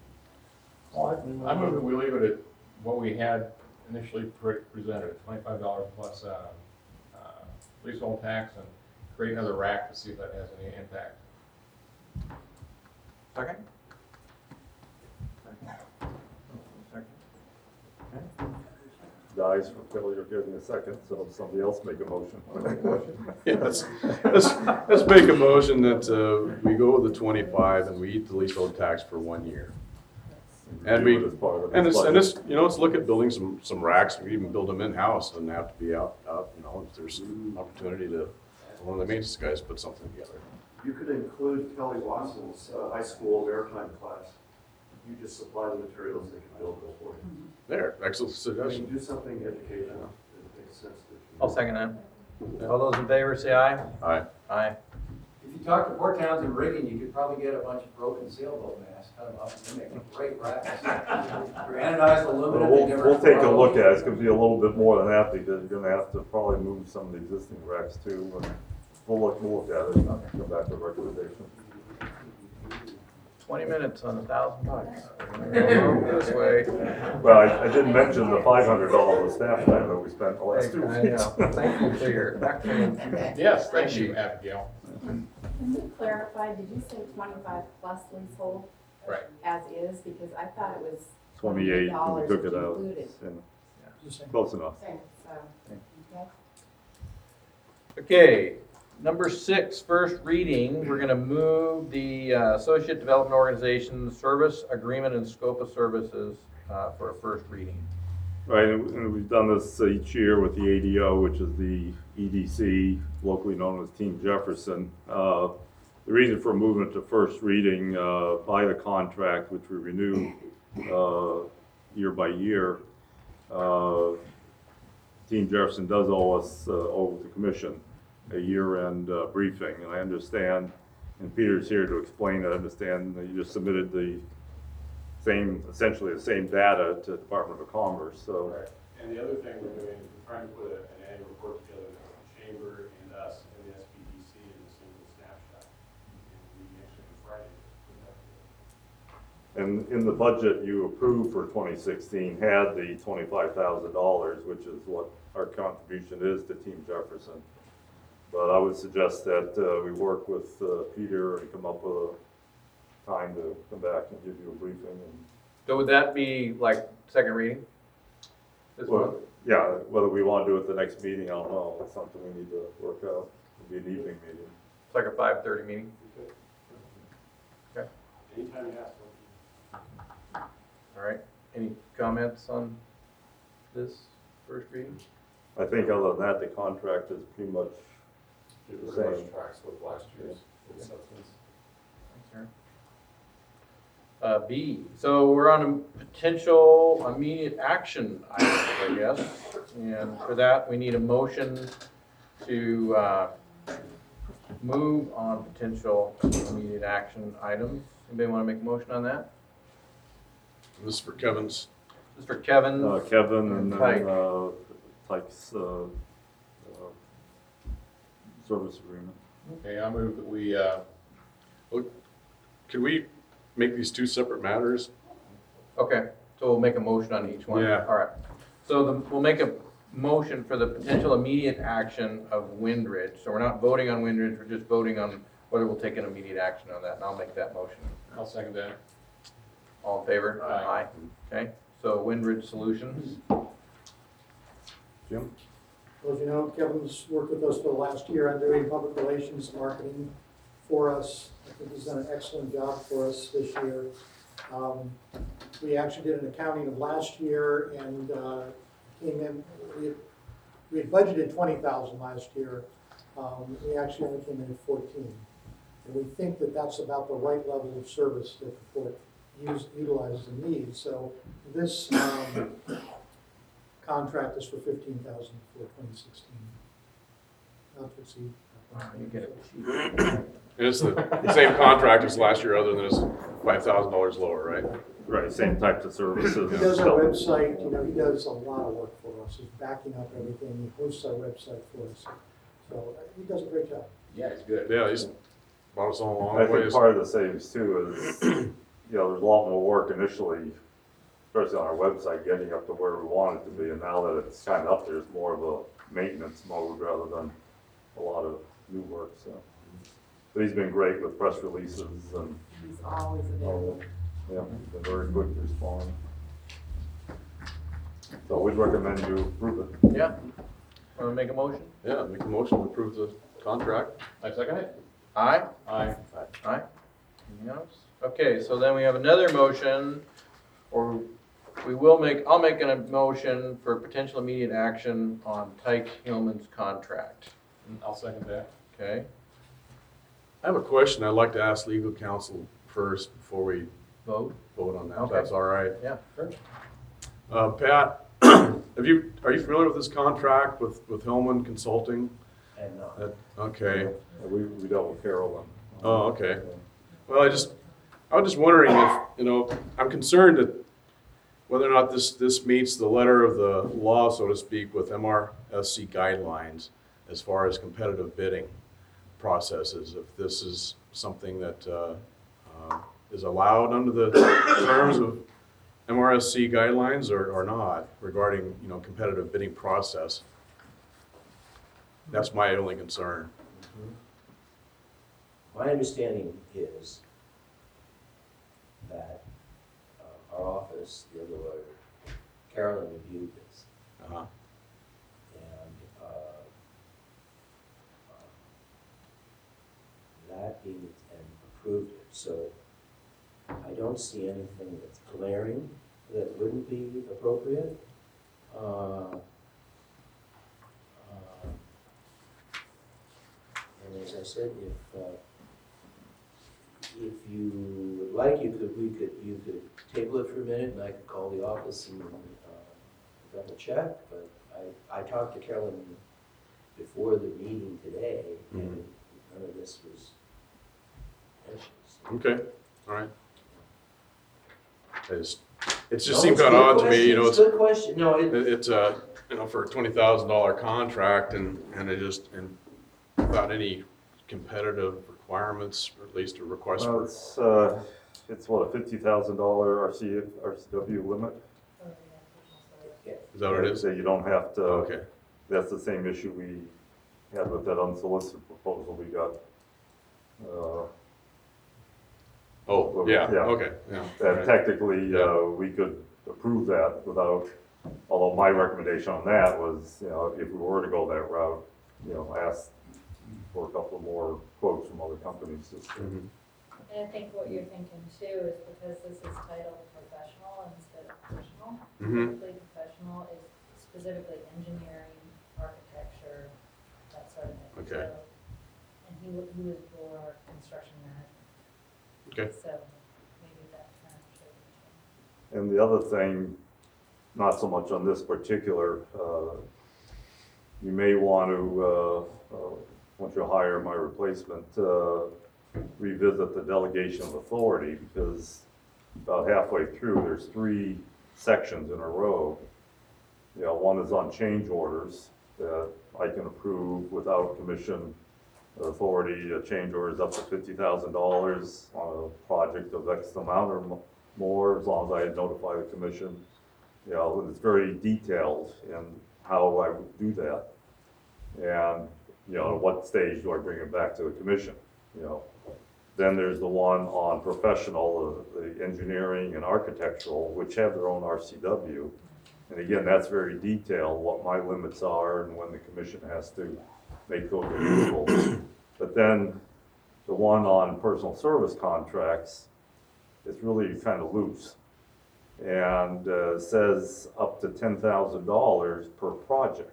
Speaker 11: I move that we leave it at what we had initially pre- presented, twenty-five dollars plus, uh, uh, leasehold tax, and create another rack to see if that has any impact.
Speaker 1: Second? Second. Okay.
Speaker 3: Dies for failure of getting a second, so somebody else make a motion.
Speaker 4: Yeah, let's, let's, let's make a motion that, uh, we go with the twenty-five and we eat the leasehold tax for one year. And we,
Speaker 3: Do it as part of
Speaker 4: and
Speaker 3: this
Speaker 4: it's, and
Speaker 3: budget.
Speaker 4: it's, you know, let's look at building some, some racks, we can even build them in-house, doesn't have to be out, out, you know, if there's opportunity to, one of the maintenance guys put something together.
Speaker 12: You could include Kelly Watson's uh, high school maritime class. You just supply the materials, they can build it for you.
Speaker 4: There, excellent
Speaker 12: I mean,
Speaker 4: suggestion.
Speaker 12: do something educational, it makes sense that you.
Speaker 1: I'll second that. All those in favor say aye.
Speaker 4: Aye.
Speaker 1: Aye.
Speaker 6: If you talk to Port Townsend Rigging, you could probably get a bunch of broken sailboat masts, cut them up, and they make great racks. They're anodized
Speaker 3: Well,
Speaker 6: aluminum, they
Speaker 3: We'll,
Speaker 6: never.
Speaker 3: we'll take a
Speaker 6: corrode.
Speaker 3: look at it, it's gonna be a little bit more than that, because you're gonna have to probably move some of the existing racks too, and we'll look, we'll look at it, and come back with a recommendation.
Speaker 1: Twenty minutes on a thousand bucks. This way.
Speaker 3: Well, I, I didn't mention the five hundred dollars staff time that we spent the last two
Speaker 1: I
Speaker 3: weeks.
Speaker 1: know. Thank you for your excellent.
Speaker 11: Yes, thank you, Abigail.
Speaker 13: Can you clarify, did you say twenty-five plus leasehold?
Speaker 11: Right.
Speaker 13: As is, because I thought it was
Speaker 3: Twenty-eight, when we
Speaker 13: $28
Speaker 3: took it out,
Speaker 13: included.
Speaker 3: and
Speaker 7: Just saying.
Speaker 3: close enough.
Speaker 13: So, okay.
Speaker 1: Okay, number six, first reading, we're gonna move the uh, Associate Development Organization Service Agreement and Scope of Services uh, for a first reading.
Speaker 3: Right, and and we've done this each year with the A D O, which is the E D C, locally known as Team Jefferson. Uh, The reason for movement to first reading uh, by the contract, which we renew uh, year by year, uh, Team Jefferson does owe us, uh, owe the commission a year-end uh, briefing, and I understand, and Peter's here to explain it, I understand that you just submitted the same, essentially the same data to the Department of Commerce, so.
Speaker 11: Right. And the other thing we're doing is we're trying to put a- an annual report together with the chamber and us and the S B D C in a single snapshot. And we actually on Friday put that together.
Speaker 3: And in the budget you approved for twenty sixteen had the twenty-five thousand dollars, which is what our contribution is to Team Jefferson. But I would suggest that uh, we work with uh, Peter and come up with a time to come back and give you a briefing. And
Speaker 1: So would that be like second reading? This
Speaker 3: Well,
Speaker 1: month?
Speaker 3: yeah, whether we want to do it the next meeting, I don't know. It's something we need to work out. It'll be an evening meeting.
Speaker 1: It's like a five thirty meeting?
Speaker 11: Anytime you ask.
Speaker 1: All right, any comments on this first reading?
Speaker 3: I think other than that, the contract is pretty much
Speaker 11: It
Speaker 3: the
Speaker 11: pretty much
Speaker 3: same.
Speaker 11: tracks with last year's substance.
Speaker 1: Thanks, Aaron. Uh, B, so we're on a potential immediate action item, I guess. And for that, we need a motion to, uh, move on potential immediate action items. Anybody want to make a motion on that?
Speaker 4: This is for Kevin's.
Speaker 1: This is for Kevin.
Speaker 3: Uh, Kevin and
Speaker 1: Tyke.
Speaker 3: then, uh, Tyke's, uh, uh, service agreement.
Speaker 11: Okay, I move that we, uh,
Speaker 4: Could we make these two separate matters?
Speaker 1: Okay, so we'll make a motion on each one?
Speaker 4: Yeah.
Speaker 1: All right. So the, we'll make a motion for the potential immediate action of Windridge. So we're not voting on Windridge, we're just voting on whether we'll take an immediate action on that, and I'll make that motion.
Speaker 11: I'll second that.
Speaker 1: All in favor?
Speaker 11: Aye.
Speaker 1: Okay, so Windridge Solutions.
Speaker 3: Jim?
Speaker 9: Well, as you know, Kevin's worked with us for the last year on doing public relations marketing for us. I think he's done an excellent job for us this year. Um, We actually did an accounting of last year and uh, came in, we had, we had budgeted twenty thousand last year. Um, We actually only came in at fourteen. And we think that that's about the right level of service that the port use, utilizes and needs. So this um, contract is for fifteen thousand for twenty sixteen. Not to exceed.
Speaker 1: You get it.
Speaker 4: And it's the the same contract as last year, other than it's five thousand dollars lower, right?
Speaker 3: Right, same types of services.
Speaker 9: He does our website, you know, he does a lot of work for us. He's backing up everything. He hosts our website for us. So uh, he does a great job.
Speaker 11: Yeah, it's good.
Speaker 4: Yeah, he's brought us on a long
Speaker 3: I think
Speaker 4: ways.
Speaker 3: part of the savings too is, you know, there's a lot more work initially, especially on our website, getting up to where we want it to be, and now that it's kind of up there, it's more of a maintenance mode rather than a lot of new work, so. But he's been great with press releases and,
Speaker 13: He's always available.
Speaker 3: yeah, been very quick to respond. So we'd recommend you approve it.
Speaker 1: Yeah. Want to make a motion?
Speaker 4: Yeah, make a motion to approve the contract.
Speaker 11: I second it.
Speaker 1: Aye?
Speaker 11: Aye.
Speaker 1: Aye. Anything else? Okay, so then we have another motion, or we will make, I'll make a motion for potential immediate action on Tyke Hillman's contract.
Speaker 11: I'll second that.
Speaker 1: Okay?
Speaker 4: I have a question I'd like to ask legal counsel first before we
Speaker 1: Vote?
Speaker 4: vote on that, if
Speaker 1: Okay.
Speaker 4: that's all right.
Speaker 1: Yeah, sure.
Speaker 4: Uh, Pat, have you, are you familiar with this contract with, with Hillman Consulting?
Speaker 12: And, uh,
Speaker 4: That- Okay.
Speaker 3: We, we dealt with Carolyn.
Speaker 4: Oh, okay. Well, I just, I was just wondering if, you know, I'm concerned that whether or not this, this meets the letter of the law, so to speak, with M R S C guidelines as far as competitive bidding processes, if this is something that uh, uh, is allowed under the terms of M R S C guidelines or, or not regarding, you know, competitive bidding process. That's my only concern.
Speaker 14: My understanding is that uh, our office, the other lawyer, Carolyn reviewed this,
Speaker 4: Uh-huh.
Speaker 14: and uh, uh, that being and approved it. So I don't see anything that's glaring that wouldn't be appropriate. Uh, uh, and as I said, if uh, if you would like, you could, we could, you could table it for a minute, and I could call the office and uh, double check, but I, I talked to Carolyn before the meeting today, and none of this was mentioned.
Speaker 4: Okay, all right. I just, it just
Speaker 14: No,
Speaker 4: seemed
Speaker 14: it's a
Speaker 4: kind of
Speaker 14: good
Speaker 4: odd to me, you know,
Speaker 14: question,
Speaker 4: it's,
Speaker 14: it's a good question, no, it,
Speaker 4: it- it's a, you know, for a twenty thousand dollar contract and, and it just, and without any competitive requirements, or at least a request
Speaker 3: Well,
Speaker 4: for.
Speaker 3: it's, uh, it's what, a fifty thousand dollar R C, R C W limit?
Speaker 4: Is that what it is?
Speaker 3: So you don't have to.
Speaker 4: Okay.
Speaker 3: That's the same issue we had with that unsolicited proposal we got. uh,
Speaker 4: Oh,
Speaker 3: well,
Speaker 4: yeah, okay, yeah.
Speaker 3: That
Speaker 4: right.
Speaker 3: technically, uh, we could approve that without, although my recommendation on that was, you know, if we were to go that route, you know, ask for a couple more quotes from other companies just to.
Speaker 4: Mhm.
Speaker 8: And I think what you're thinking too is because this is titled professional instead of professional.
Speaker 4: Mhm.
Speaker 8: Typically, professional is specifically engineering, architecture, that sort of thing.
Speaker 4: Okay.
Speaker 8: So, and he, wa- he was for construction management.
Speaker 4: Okay.
Speaker 8: So maybe that term should be changed.
Speaker 3: And the other thing, not so much on this particular, uh, you may want to, uh, uh, once you hire my replacement, uh, revisit the delegation of authority, because about halfway through, there's three sections in a row. You know, one is on change orders that I can approve without commission authority. A change order is up to fifty thousand dollars on a project of X amount or mo- more, as long as I notify the commission. You know, it's very detailed in how I would do that. And, you know, at what stage do I bring it back to the commission, you know? Then there's the one on professional, uh, the engineering and architectural, which have their own R C W. And again, that's very detailed, what my limits are and when the commission has to make those approvals. But then the one on personal service contracts is really kind of loose. And uh, says up to ten thousand dollars per project.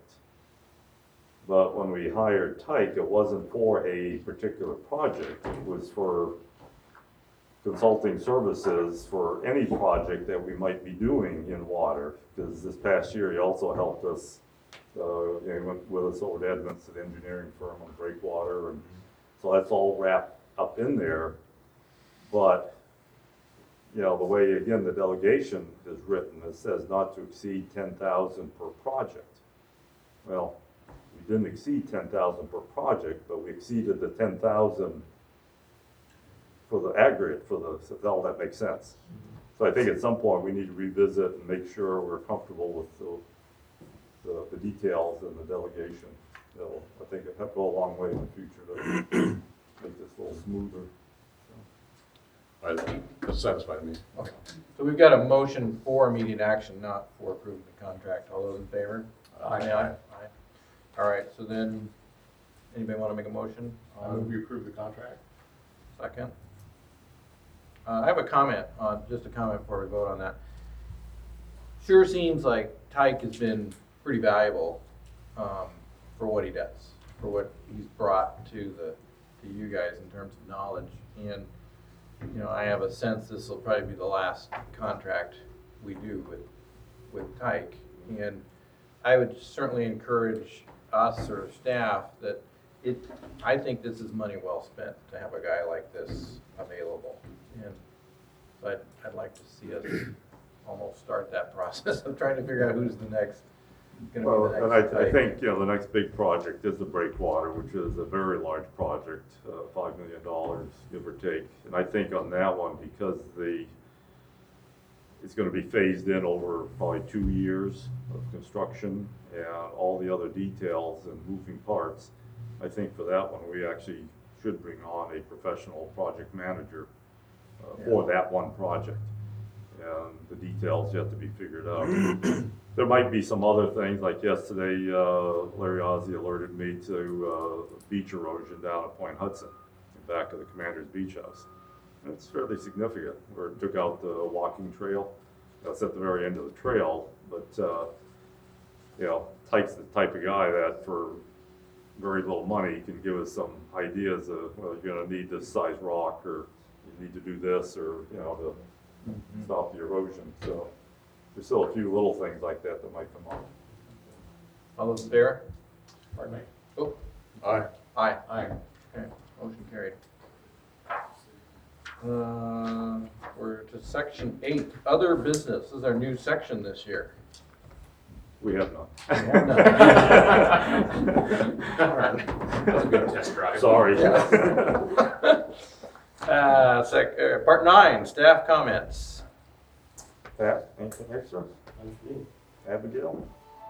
Speaker 3: But when we hired Tyke, it wasn't for a particular project, it was for consulting services for any project that we might be doing in water. Because this past year, he also helped us, uh, he went with us over to Edmonds, an engineering firm on breakwater, and so that's all wrapped up in there. But, you know, the way, again, the delegation is written, it says not to exceed ten thousand per project. Well, we didn't exceed ten thousand per project, but we exceeded the ten thousand for the aggregate, for the, if all that makes sense. So I think at some point we need to revisit and make sure we're comfortable with the, the, the details and the delegation. It'll, I think it'll go a long way in the future to make this a little smoother.
Speaker 4: All right, that satisfied me.
Speaker 1: Okay. So we've got a motion for immediate action, not for approving the contract. All those in favor?
Speaker 11: Aye.
Speaker 1: Aye. Aye. All right, so then, anybody want to make a motion?
Speaker 11: I move we approve the contract.
Speaker 1: Second. Uh, I have a comment on, just a comment before we vote on that. Sure seems like Tyke has been pretty valuable, um, for what he does, for what he's brought to the, to you guys in terms of knowledge. And, you know, I have a sense this will probably be the last contract we do with, with Tyke. And I would certainly encourage us or staff that it, I think this is money well spent to have a guy like this available. And so I'd, I'd like to see us almost start that process of trying to figure out who's the next, gonna
Speaker 3: Well,
Speaker 1: be the
Speaker 3: and I,
Speaker 1: next
Speaker 3: I
Speaker 1: Tyke.
Speaker 3: think, you know, the next big project is the breakwater, which is a very large project, uh, five million dollars, give or take. And I think on that one, because the, it's gonna be phased in over probably two years of construction and all the other details and moving parts, I think for that one, we actually should bring on a professional project manager uh, for that one project. And the details yet to be figured out. There might be some other things, like yesterday, uh, Larry Ozzie alerted me to uh, beach erosion down at Point Hudson, in back of the Commander's Beach House. And it's fairly significant, where it took out the walking trail. That's at the very end of the trail, but, uh, you know, Tyke's the type of guy that for very little money can give us some ideas of, well, you're gonna need this size rock, or you need to do this, or, you know, to
Speaker 1: Mhm.
Speaker 3: stop the erosion. So there's still a few little things like that that might come up.
Speaker 1: All those in favor?
Speaker 11: Pardon me?
Speaker 1: Oh,
Speaker 4: Aye.
Speaker 1: aye.
Speaker 11: Aye.
Speaker 1: Okay, motion carried. Uh, we're to section eight, other business. This is our new section this year.
Speaker 3: We have none.
Speaker 1: We have none.
Speaker 11: All right. That was a good test drive.
Speaker 3: Sorry.
Speaker 1: Uh, sec, uh, part nine, staff comments.
Speaker 3: Pat, anything extra? Abigail?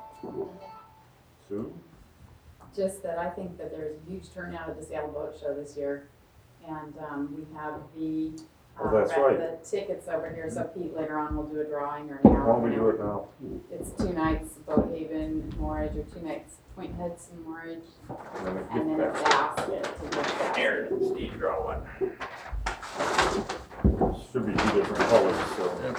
Speaker 3: Sue?
Speaker 13: Just that I think that there's a huge turnout at the sailboat show this year. And, um, we have the,
Speaker 3: Oh,
Speaker 13: uh,
Speaker 3: that's
Speaker 13: rec-
Speaker 3: right.
Speaker 13: the tickets over here, so Pete later on will do a drawing or an
Speaker 3: Why
Speaker 13: hour.
Speaker 3: don't we do it now?
Speaker 13: It's two nights, Boat Haven, Morridge, or two nights, Point Hudson, Morridge,
Speaker 3: And then it
Speaker 13: and then a
Speaker 3: gets back.
Speaker 13: basket to gift basket.
Speaker 10: Aaron, Steve, draw one.
Speaker 3: Should be two different colors, so.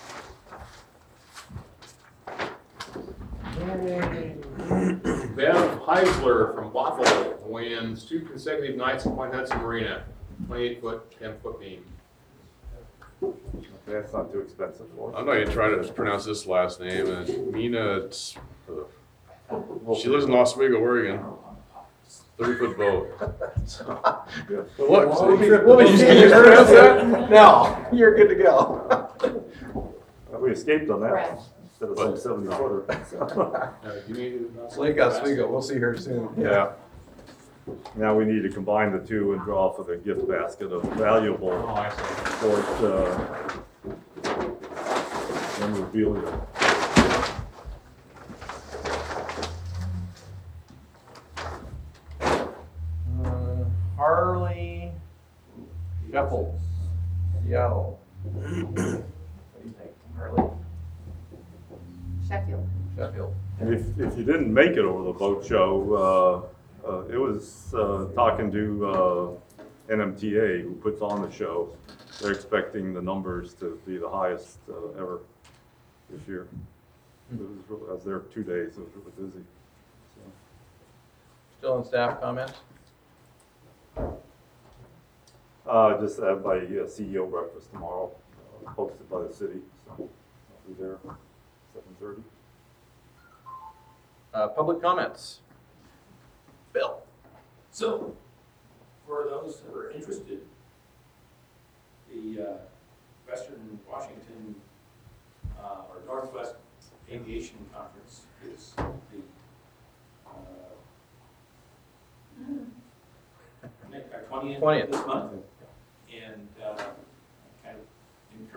Speaker 11: Bev Heisler from Buffalo wins two consecutive nights at Point Hudson Marina, twenty-eight foot, ten foot beam.
Speaker 3: Okay, that's not too expensive for us.
Speaker 4: I'm not even trying to pronounce this last name, and Mina, it's, uh,
Speaker 3: We'll
Speaker 4: she lives in Oswego, Oregon. thirty foot boat.
Speaker 3: Yeah.
Speaker 4: But look,
Speaker 1: We'll be,
Speaker 4: see?
Speaker 1: we'll be, can you pronounce that? No, you're good to go.
Speaker 3: We escaped on that
Speaker 13: Right.
Speaker 3: one, instead of some seventy footer.
Speaker 11: Uh, you need to-
Speaker 1: Lake Oswego, we'll see her soon.
Speaker 3: Yeah. Now we need to combine the two and draw for the gift basket of
Speaker 11: Oh,
Speaker 3: valuable
Speaker 11: I see.
Speaker 3: sport, uh, memorabilia.
Speaker 1: Uh, Harley Shuffles, Seattle. What do you think, Harley?
Speaker 13: Sheffield.
Speaker 1: Sheffield.
Speaker 3: And if, if you didn't make it over the boat show, uh, uh, it was, uh, talking to, uh, N M T A, who puts on the show. They're expecting the numbers to be the highest, uh, ever this year. It was, really- I was there two days, it was really busy. So.
Speaker 1: Still in staff comments?
Speaker 3: Uh, just have my uh, C E O breakfast tomorrow, uh, hosted by the city, so I'll be there seven thirty.
Speaker 1: Uh, public comments? Bill?
Speaker 15: So, for those that are interested, the uh, Western Washington, uh, or Northwest Aviation Conference is the uh, twentieth
Speaker 1: twentieth.
Speaker 15: this month. And uh,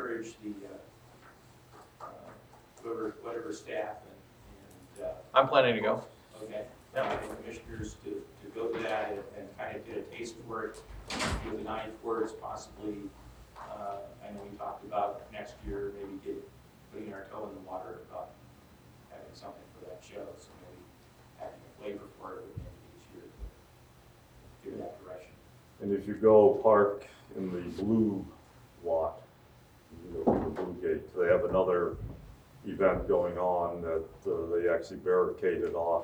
Speaker 15: encourage the, uh, uh, whoever, whatever staff and, and, uh,
Speaker 1: I'm planning to go.
Speaker 15: okay,
Speaker 1: Yeah.
Speaker 15: uh, and commissioners to, to go to that and, and kind of get a taste for it, do the ninth words possibly. Uh, I know we talked about next year, maybe get, putting our toe in the water about having something for that show, so maybe having a flavor for it would maybe each year to give that direction.
Speaker 3: And if you go park in the blue lot, you go to the blue gate, they have another event going on that uh, they actually barricaded off.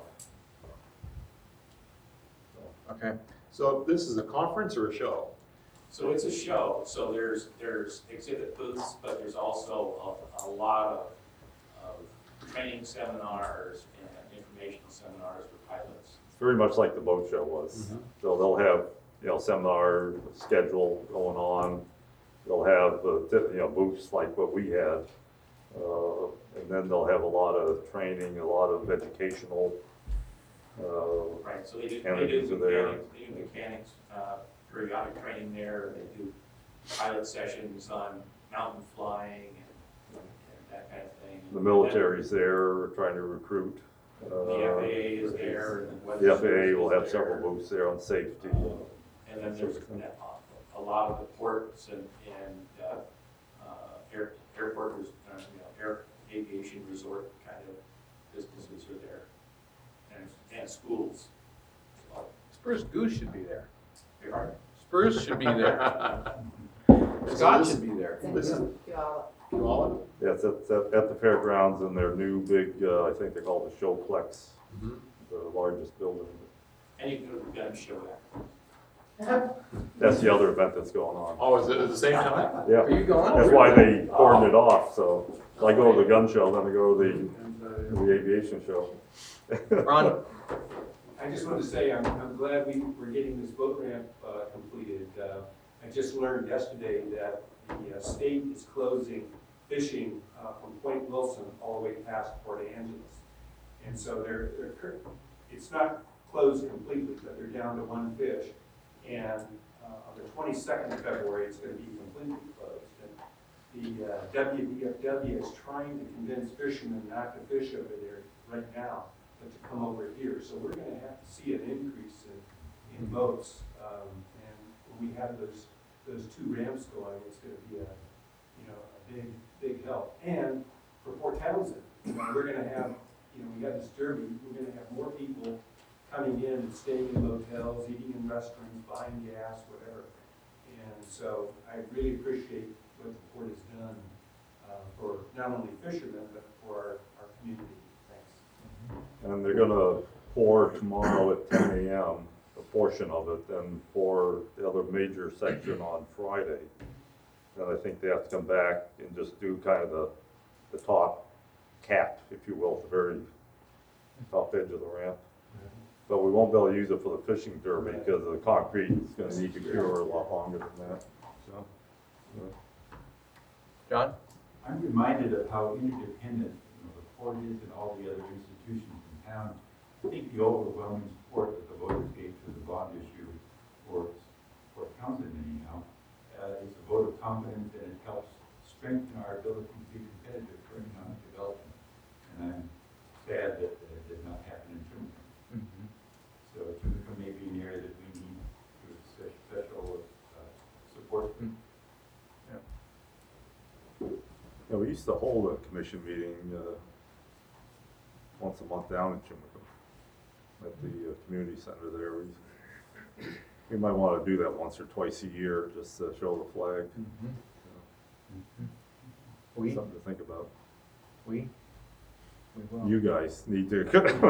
Speaker 1: Okay.
Speaker 11: So this is a conference or a show?
Speaker 15: So it's a show, so there's, there's exhibit booths, but there's also a, a lot of, of training seminars and informational seminars for pilots.
Speaker 3: It's very much like the boat show was. So they'll have, you know, seminar schedule going on. They'll have, uh, di- you know, booths like what we had. Uh, and then they'll have a lot of training, a lot of educational, uh,
Speaker 15: Right, so they do, they
Speaker 3: candidates
Speaker 15: do
Speaker 3: are there.
Speaker 15: mechanics, they do mechanics, uh, periodic training there, they do pilot sessions on mountain flying and, and that kind of thing.
Speaker 3: The military's there trying to recruit.
Speaker 15: The F A A is
Speaker 3: Uh,
Speaker 15: there. and
Speaker 3: The F A A
Speaker 15: Weather
Speaker 3: will
Speaker 15: Service
Speaker 3: have
Speaker 15: is
Speaker 3: several
Speaker 15: there.
Speaker 3: booths there on safety.
Speaker 15: And then there's a, a lot of the ports and, and, uh, uh, air, airport, res- uh, you know, air aviation resort kind of businesses are there. And, and schools. So,
Speaker 1: Spruce Goose should be there.
Speaker 15: they are.
Speaker 1: Spruce should be there.
Speaker 11: Scott
Speaker 1: should be there.
Speaker 11: This is
Speaker 13: Puyallup.
Speaker 11: Puyallup?
Speaker 3: Yeah, it's at, at at the fairgrounds in their new big, uh, I think they call it the Showplex,
Speaker 11: Mhm.
Speaker 3: the largest building.
Speaker 15: And you can go to the gun show there.
Speaker 3: That's the other event that's going on.
Speaker 11: Oh, is it at the same time?
Speaker 3: Yeah.
Speaker 1: Are you going?
Speaker 3: That's why they cordoned it off, so I go to the gun show, then I go to the, the aviation show.
Speaker 1: Ron?
Speaker 16: I just wanted to say, I'm, I'm glad we, we're getting this boat ramp, uh, completed. Uh, I just learned yesterday that the uh, state is closing fishing, uh, from Point Wilson all the way past Port Angeles. And so they're, they're, cur- it's not closed completely, but they're down to one fish. And, uh, on the twenty-second of February, it's gonna be completely closed. And the, uh, W D F W is trying to convince fishermen not to fish over there right now, but to come over here. So we're gonna have to see an increase in, in boats. Um, and when we have those, those two ramps going, it's gonna be a, you know, a big, big help. And for Port Townsend, you know, we're gonna have, you know, we got this derby, we're gonna have more people coming in and staying in motels, eating in restaurants, buying gas, whatever. And so I really appreciate what the port has done, uh, for not only fishermen, but for our, our community. Thanks.
Speaker 3: And they're gonna pour tomorrow at ten A M, a portion of it, and pour the other major section on Friday. And I think they have to come back and just do kind of the, the top cap, if you will, the very top edge of the ramp. But we won't be able to use it for the fishing derby because the concrete is gonna need to cure a lot longer than that, so.
Speaker 1: John?
Speaker 10: I'm reminded of how interdependent, you know, the port is and all the other institutions in town. I think the overwhelming support that the voters gave to the bond issue for, for Townsend anyhow, uh, is a vote of confidence, and it helps strengthen our ability to be competitive for economic development. And I'm sad that that it did not happen in Trimble. So Trimble may be an area that we need to special uh, support.
Speaker 3: Yeah, we used to hold a commission meeting, uh, once a month down in Chimico, at the uh, community center there. We, we might wanna do that once or twice a year, just to show the flag.
Speaker 1: We?
Speaker 3: Something to think about.
Speaker 1: We? We will.
Speaker 3: You guys need to.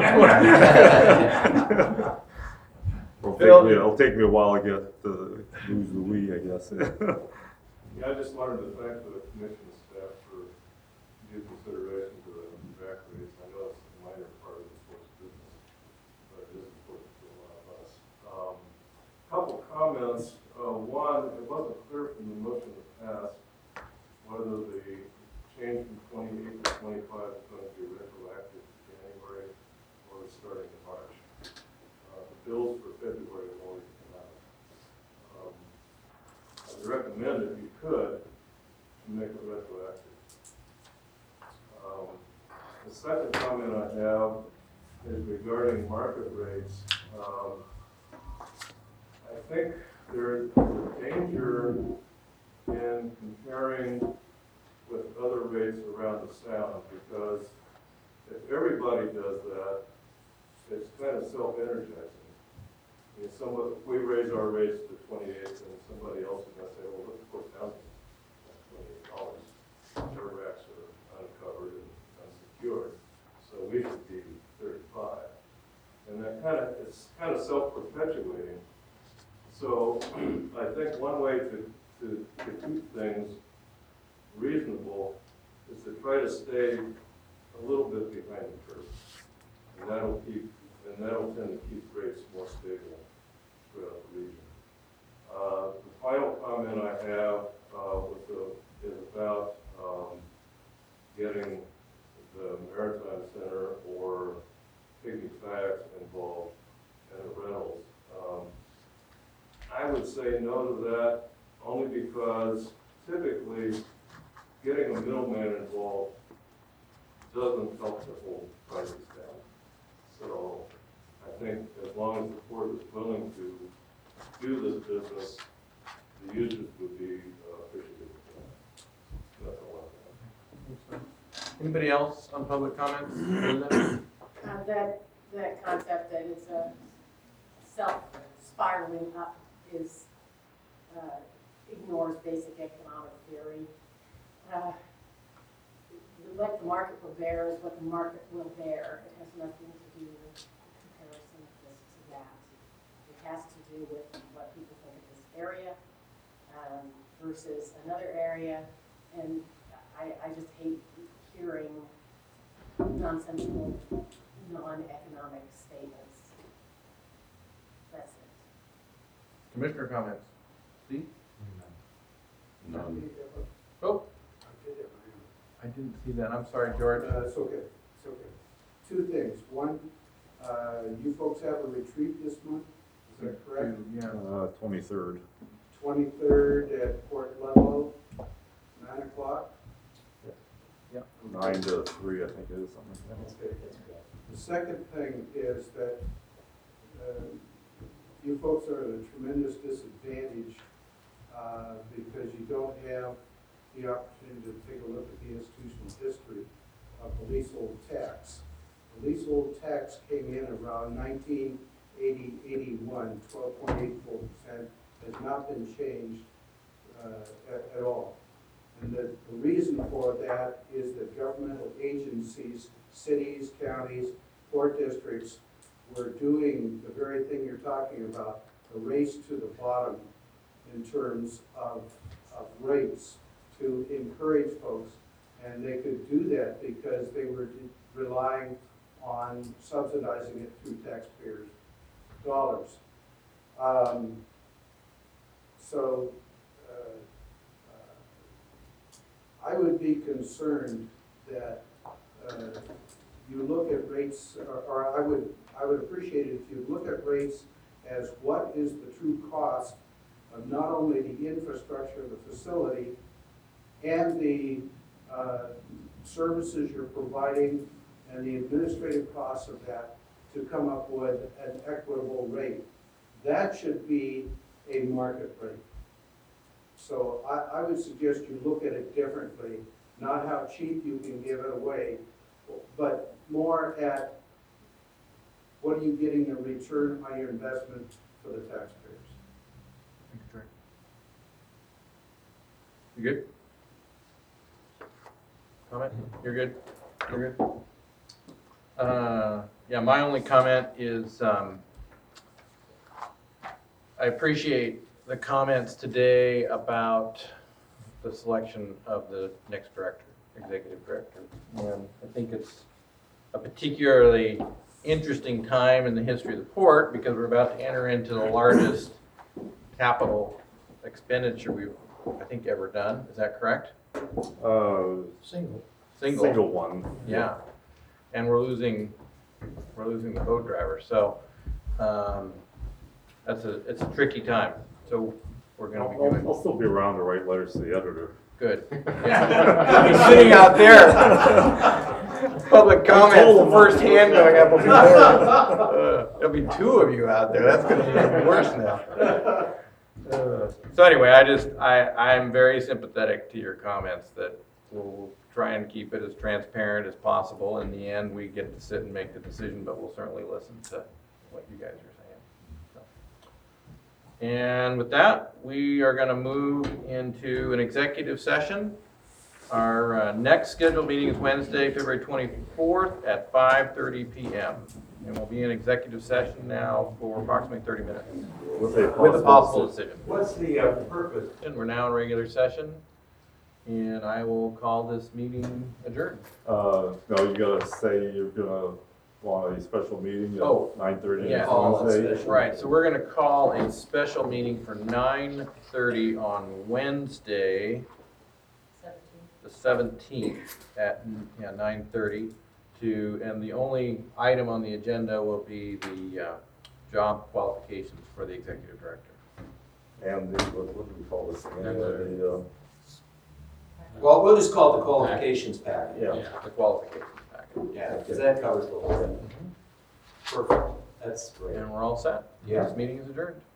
Speaker 3: It'll
Speaker 1: Phil?
Speaker 3: take me, it'll take me a while to get to lose the we, I guess.
Speaker 17: Yeah, I just wanted to thank the commission staff for due consideration to the back rates. I know it's a minor part of the sports business, but it is important to a lot of us. Um, couple comments. Uh, one, it wasn't clear from the motion that passed whether the change from twenty-eight to twenty-five is going to be retroactive to January or starting in March. Uh, the bills for February have already come out. Um, I would recommend, if you could, to make it retroactive second comment I have is regarding market rates. Um, I think there's a danger in comparing with other rates around the sound, because if everybody does that, it's kind of self-energizing. I mean, someone, if we raise our rates to twenty-eight, and somebody else is gonna say, well, let's put down twenty-eight dollars. Their racks are uncovered and unsecured, so we should be thirty-five. And that kind of, it's kind of self-perpetuating. So I think one way to, to, to keep things reasonable is to try to stay a little bit behind the curve. And that'll keep, and that'll tend to keep rates more stable throughout the region. Uh, the final comment I have uh, with the, is about um, getting the Maritime Center or Piggyback involved in the rentals. Um, I would say no to that only because typically getting a middleman involved doesn't help to hold prices down. So I think as long as the port is willing to do this business, the users would be uh, appreciative of that. That's all I have.
Speaker 1: Anybody else on public comments? Linda?
Speaker 5: Uh, that, that concept that it's a self-spiraling up is, uh, ignores basic economic theory. Uh, what the market will bear is what the market will bear. It has nothing to do with comparison of this to that. It has to do with what people think of this area um, versus another area. And I, I just hate hearing nonsensical, non-economic statements. That's it.
Speaker 1: Commissioner comments? Steve?
Speaker 4: None.
Speaker 1: Oh, I didn't see that. I'm sorry, George.
Speaker 9: Uh, it's okay, it's okay. Two things. One, uh, you folks have a retreat this month, is that correct?
Speaker 1: Yeah.
Speaker 3: Uh, twenty-third.
Speaker 9: Twenty-third at Port Ludlow, nine o'clock.
Speaker 3: Nine to three, I think it is, something like that.
Speaker 9: Okay. The second thing is that uh, you folks are at a tremendous disadvantage uh, because you don't have the opportunity to take a look at the institutional history of the leasehold tax. The leasehold tax came in around nineteen eighty, eighty-one, twelve point eight four percent, has not been changed uh, at, at all. And the, the reason for that is that governmental agencies, cities, counties, port districts were doing the very thing you're talking about, a race to the bottom in terms of, of rates to encourage folks. And they could do that because they were relying on subsidizing it through taxpayers' dollars. Um, so uh, uh, I would be concerned that uh, you look at rates, or, or I would I would appreciate it if you look at rates as what is the true cost of not only the infrastructure of the facility and the uh, services you're providing and the administrative costs of that to come up with an equitable rate. That should be a market rate. So I, I would suggest you look at it differently, not how cheap you can give it away, but more at what are you getting a return on your investment for the taxpayers.
Speaker 1: Thanks, George. You good? Comment? You're good? You're good? Uh, yeah, my only comment is um, I appreciate the comments today about the selection of the next director, executive director. And I think it's a particularly interesting time in the history of the port because we're about to enter into the largest capital expenditure we've, I think, ever done. Is that correct?
Speaker 3: Uh,
Speaker 9: Single.
Speaker 1: Single.
Speaker 3: Single one.
Speaker 1: Yeah. And we're losing, we're losing the boat driver. So um, that's a, it's a tricky time. So we're going to be
Speaker 3: I'll,
Speaker 1: doing.
Speaker 3: I'll still be around to write letters to the editor.
Speaker 1: Good. Yeah. He's sitting out there. public comments,
Speaker 3: told
Speaker 1: the
Speaker 3: them
Speaker 1: first
Speaker 3: not to.
Speaker 1: hand going up will be there. Uh, There'll be two of you out there, that's gonna be even worse now. Uh, So anyway, I just, I, I'm very sympathetic to your comments that we'll try and keep it as transparent as possible. In the end, we get to sit and make the decision, but we'll certainly listen to what you guys are saying. So. And with that, we are gonna move into an executive session. Our uh, next scheduled meeting is Wednesday, February twenty-fourth at five thirty p m And we'll be in executive session now for approximately thirty minutes
Speaker 3: With a
Speaker 1: with a possible
Speaker 3: decision.
Speaker 1: decision.
Speaker 10: What's the uh, purpose?
Speaker 1: And we're now in regular session, and I will call this meeting adjourned.
Speaker 3: Uh, no, you gotta say you're gonna want a special meeting
Speaker 1: Oh,
Speaker 3: at nine thirty
Speaker 1: yeah.
Speaker 3: on Wednesday.
Speaker 1: Right, so we're gonna call a special meeting for nine thirty on Wednesday, the seventeenth at, yeah, nine thirty to, and the only item on the agenda will be the uh, job qualifications for the executive director.
Speaker 3: And the, what, what do we call this again?
Speaker 1: And the-
Speaker 3: The, uh,
Speaker 14: Well, we'll just call it the qualifications package.
Speaker 3: yeah.
Speaker 1: The qualifications package.
Speaker 14: Yeah, because that covers the whole thing. Perfect, that's great.
Speaker 1: And we're all set.
Speaker 14: Yeah.
Speaker 1: This meeting is adjourned.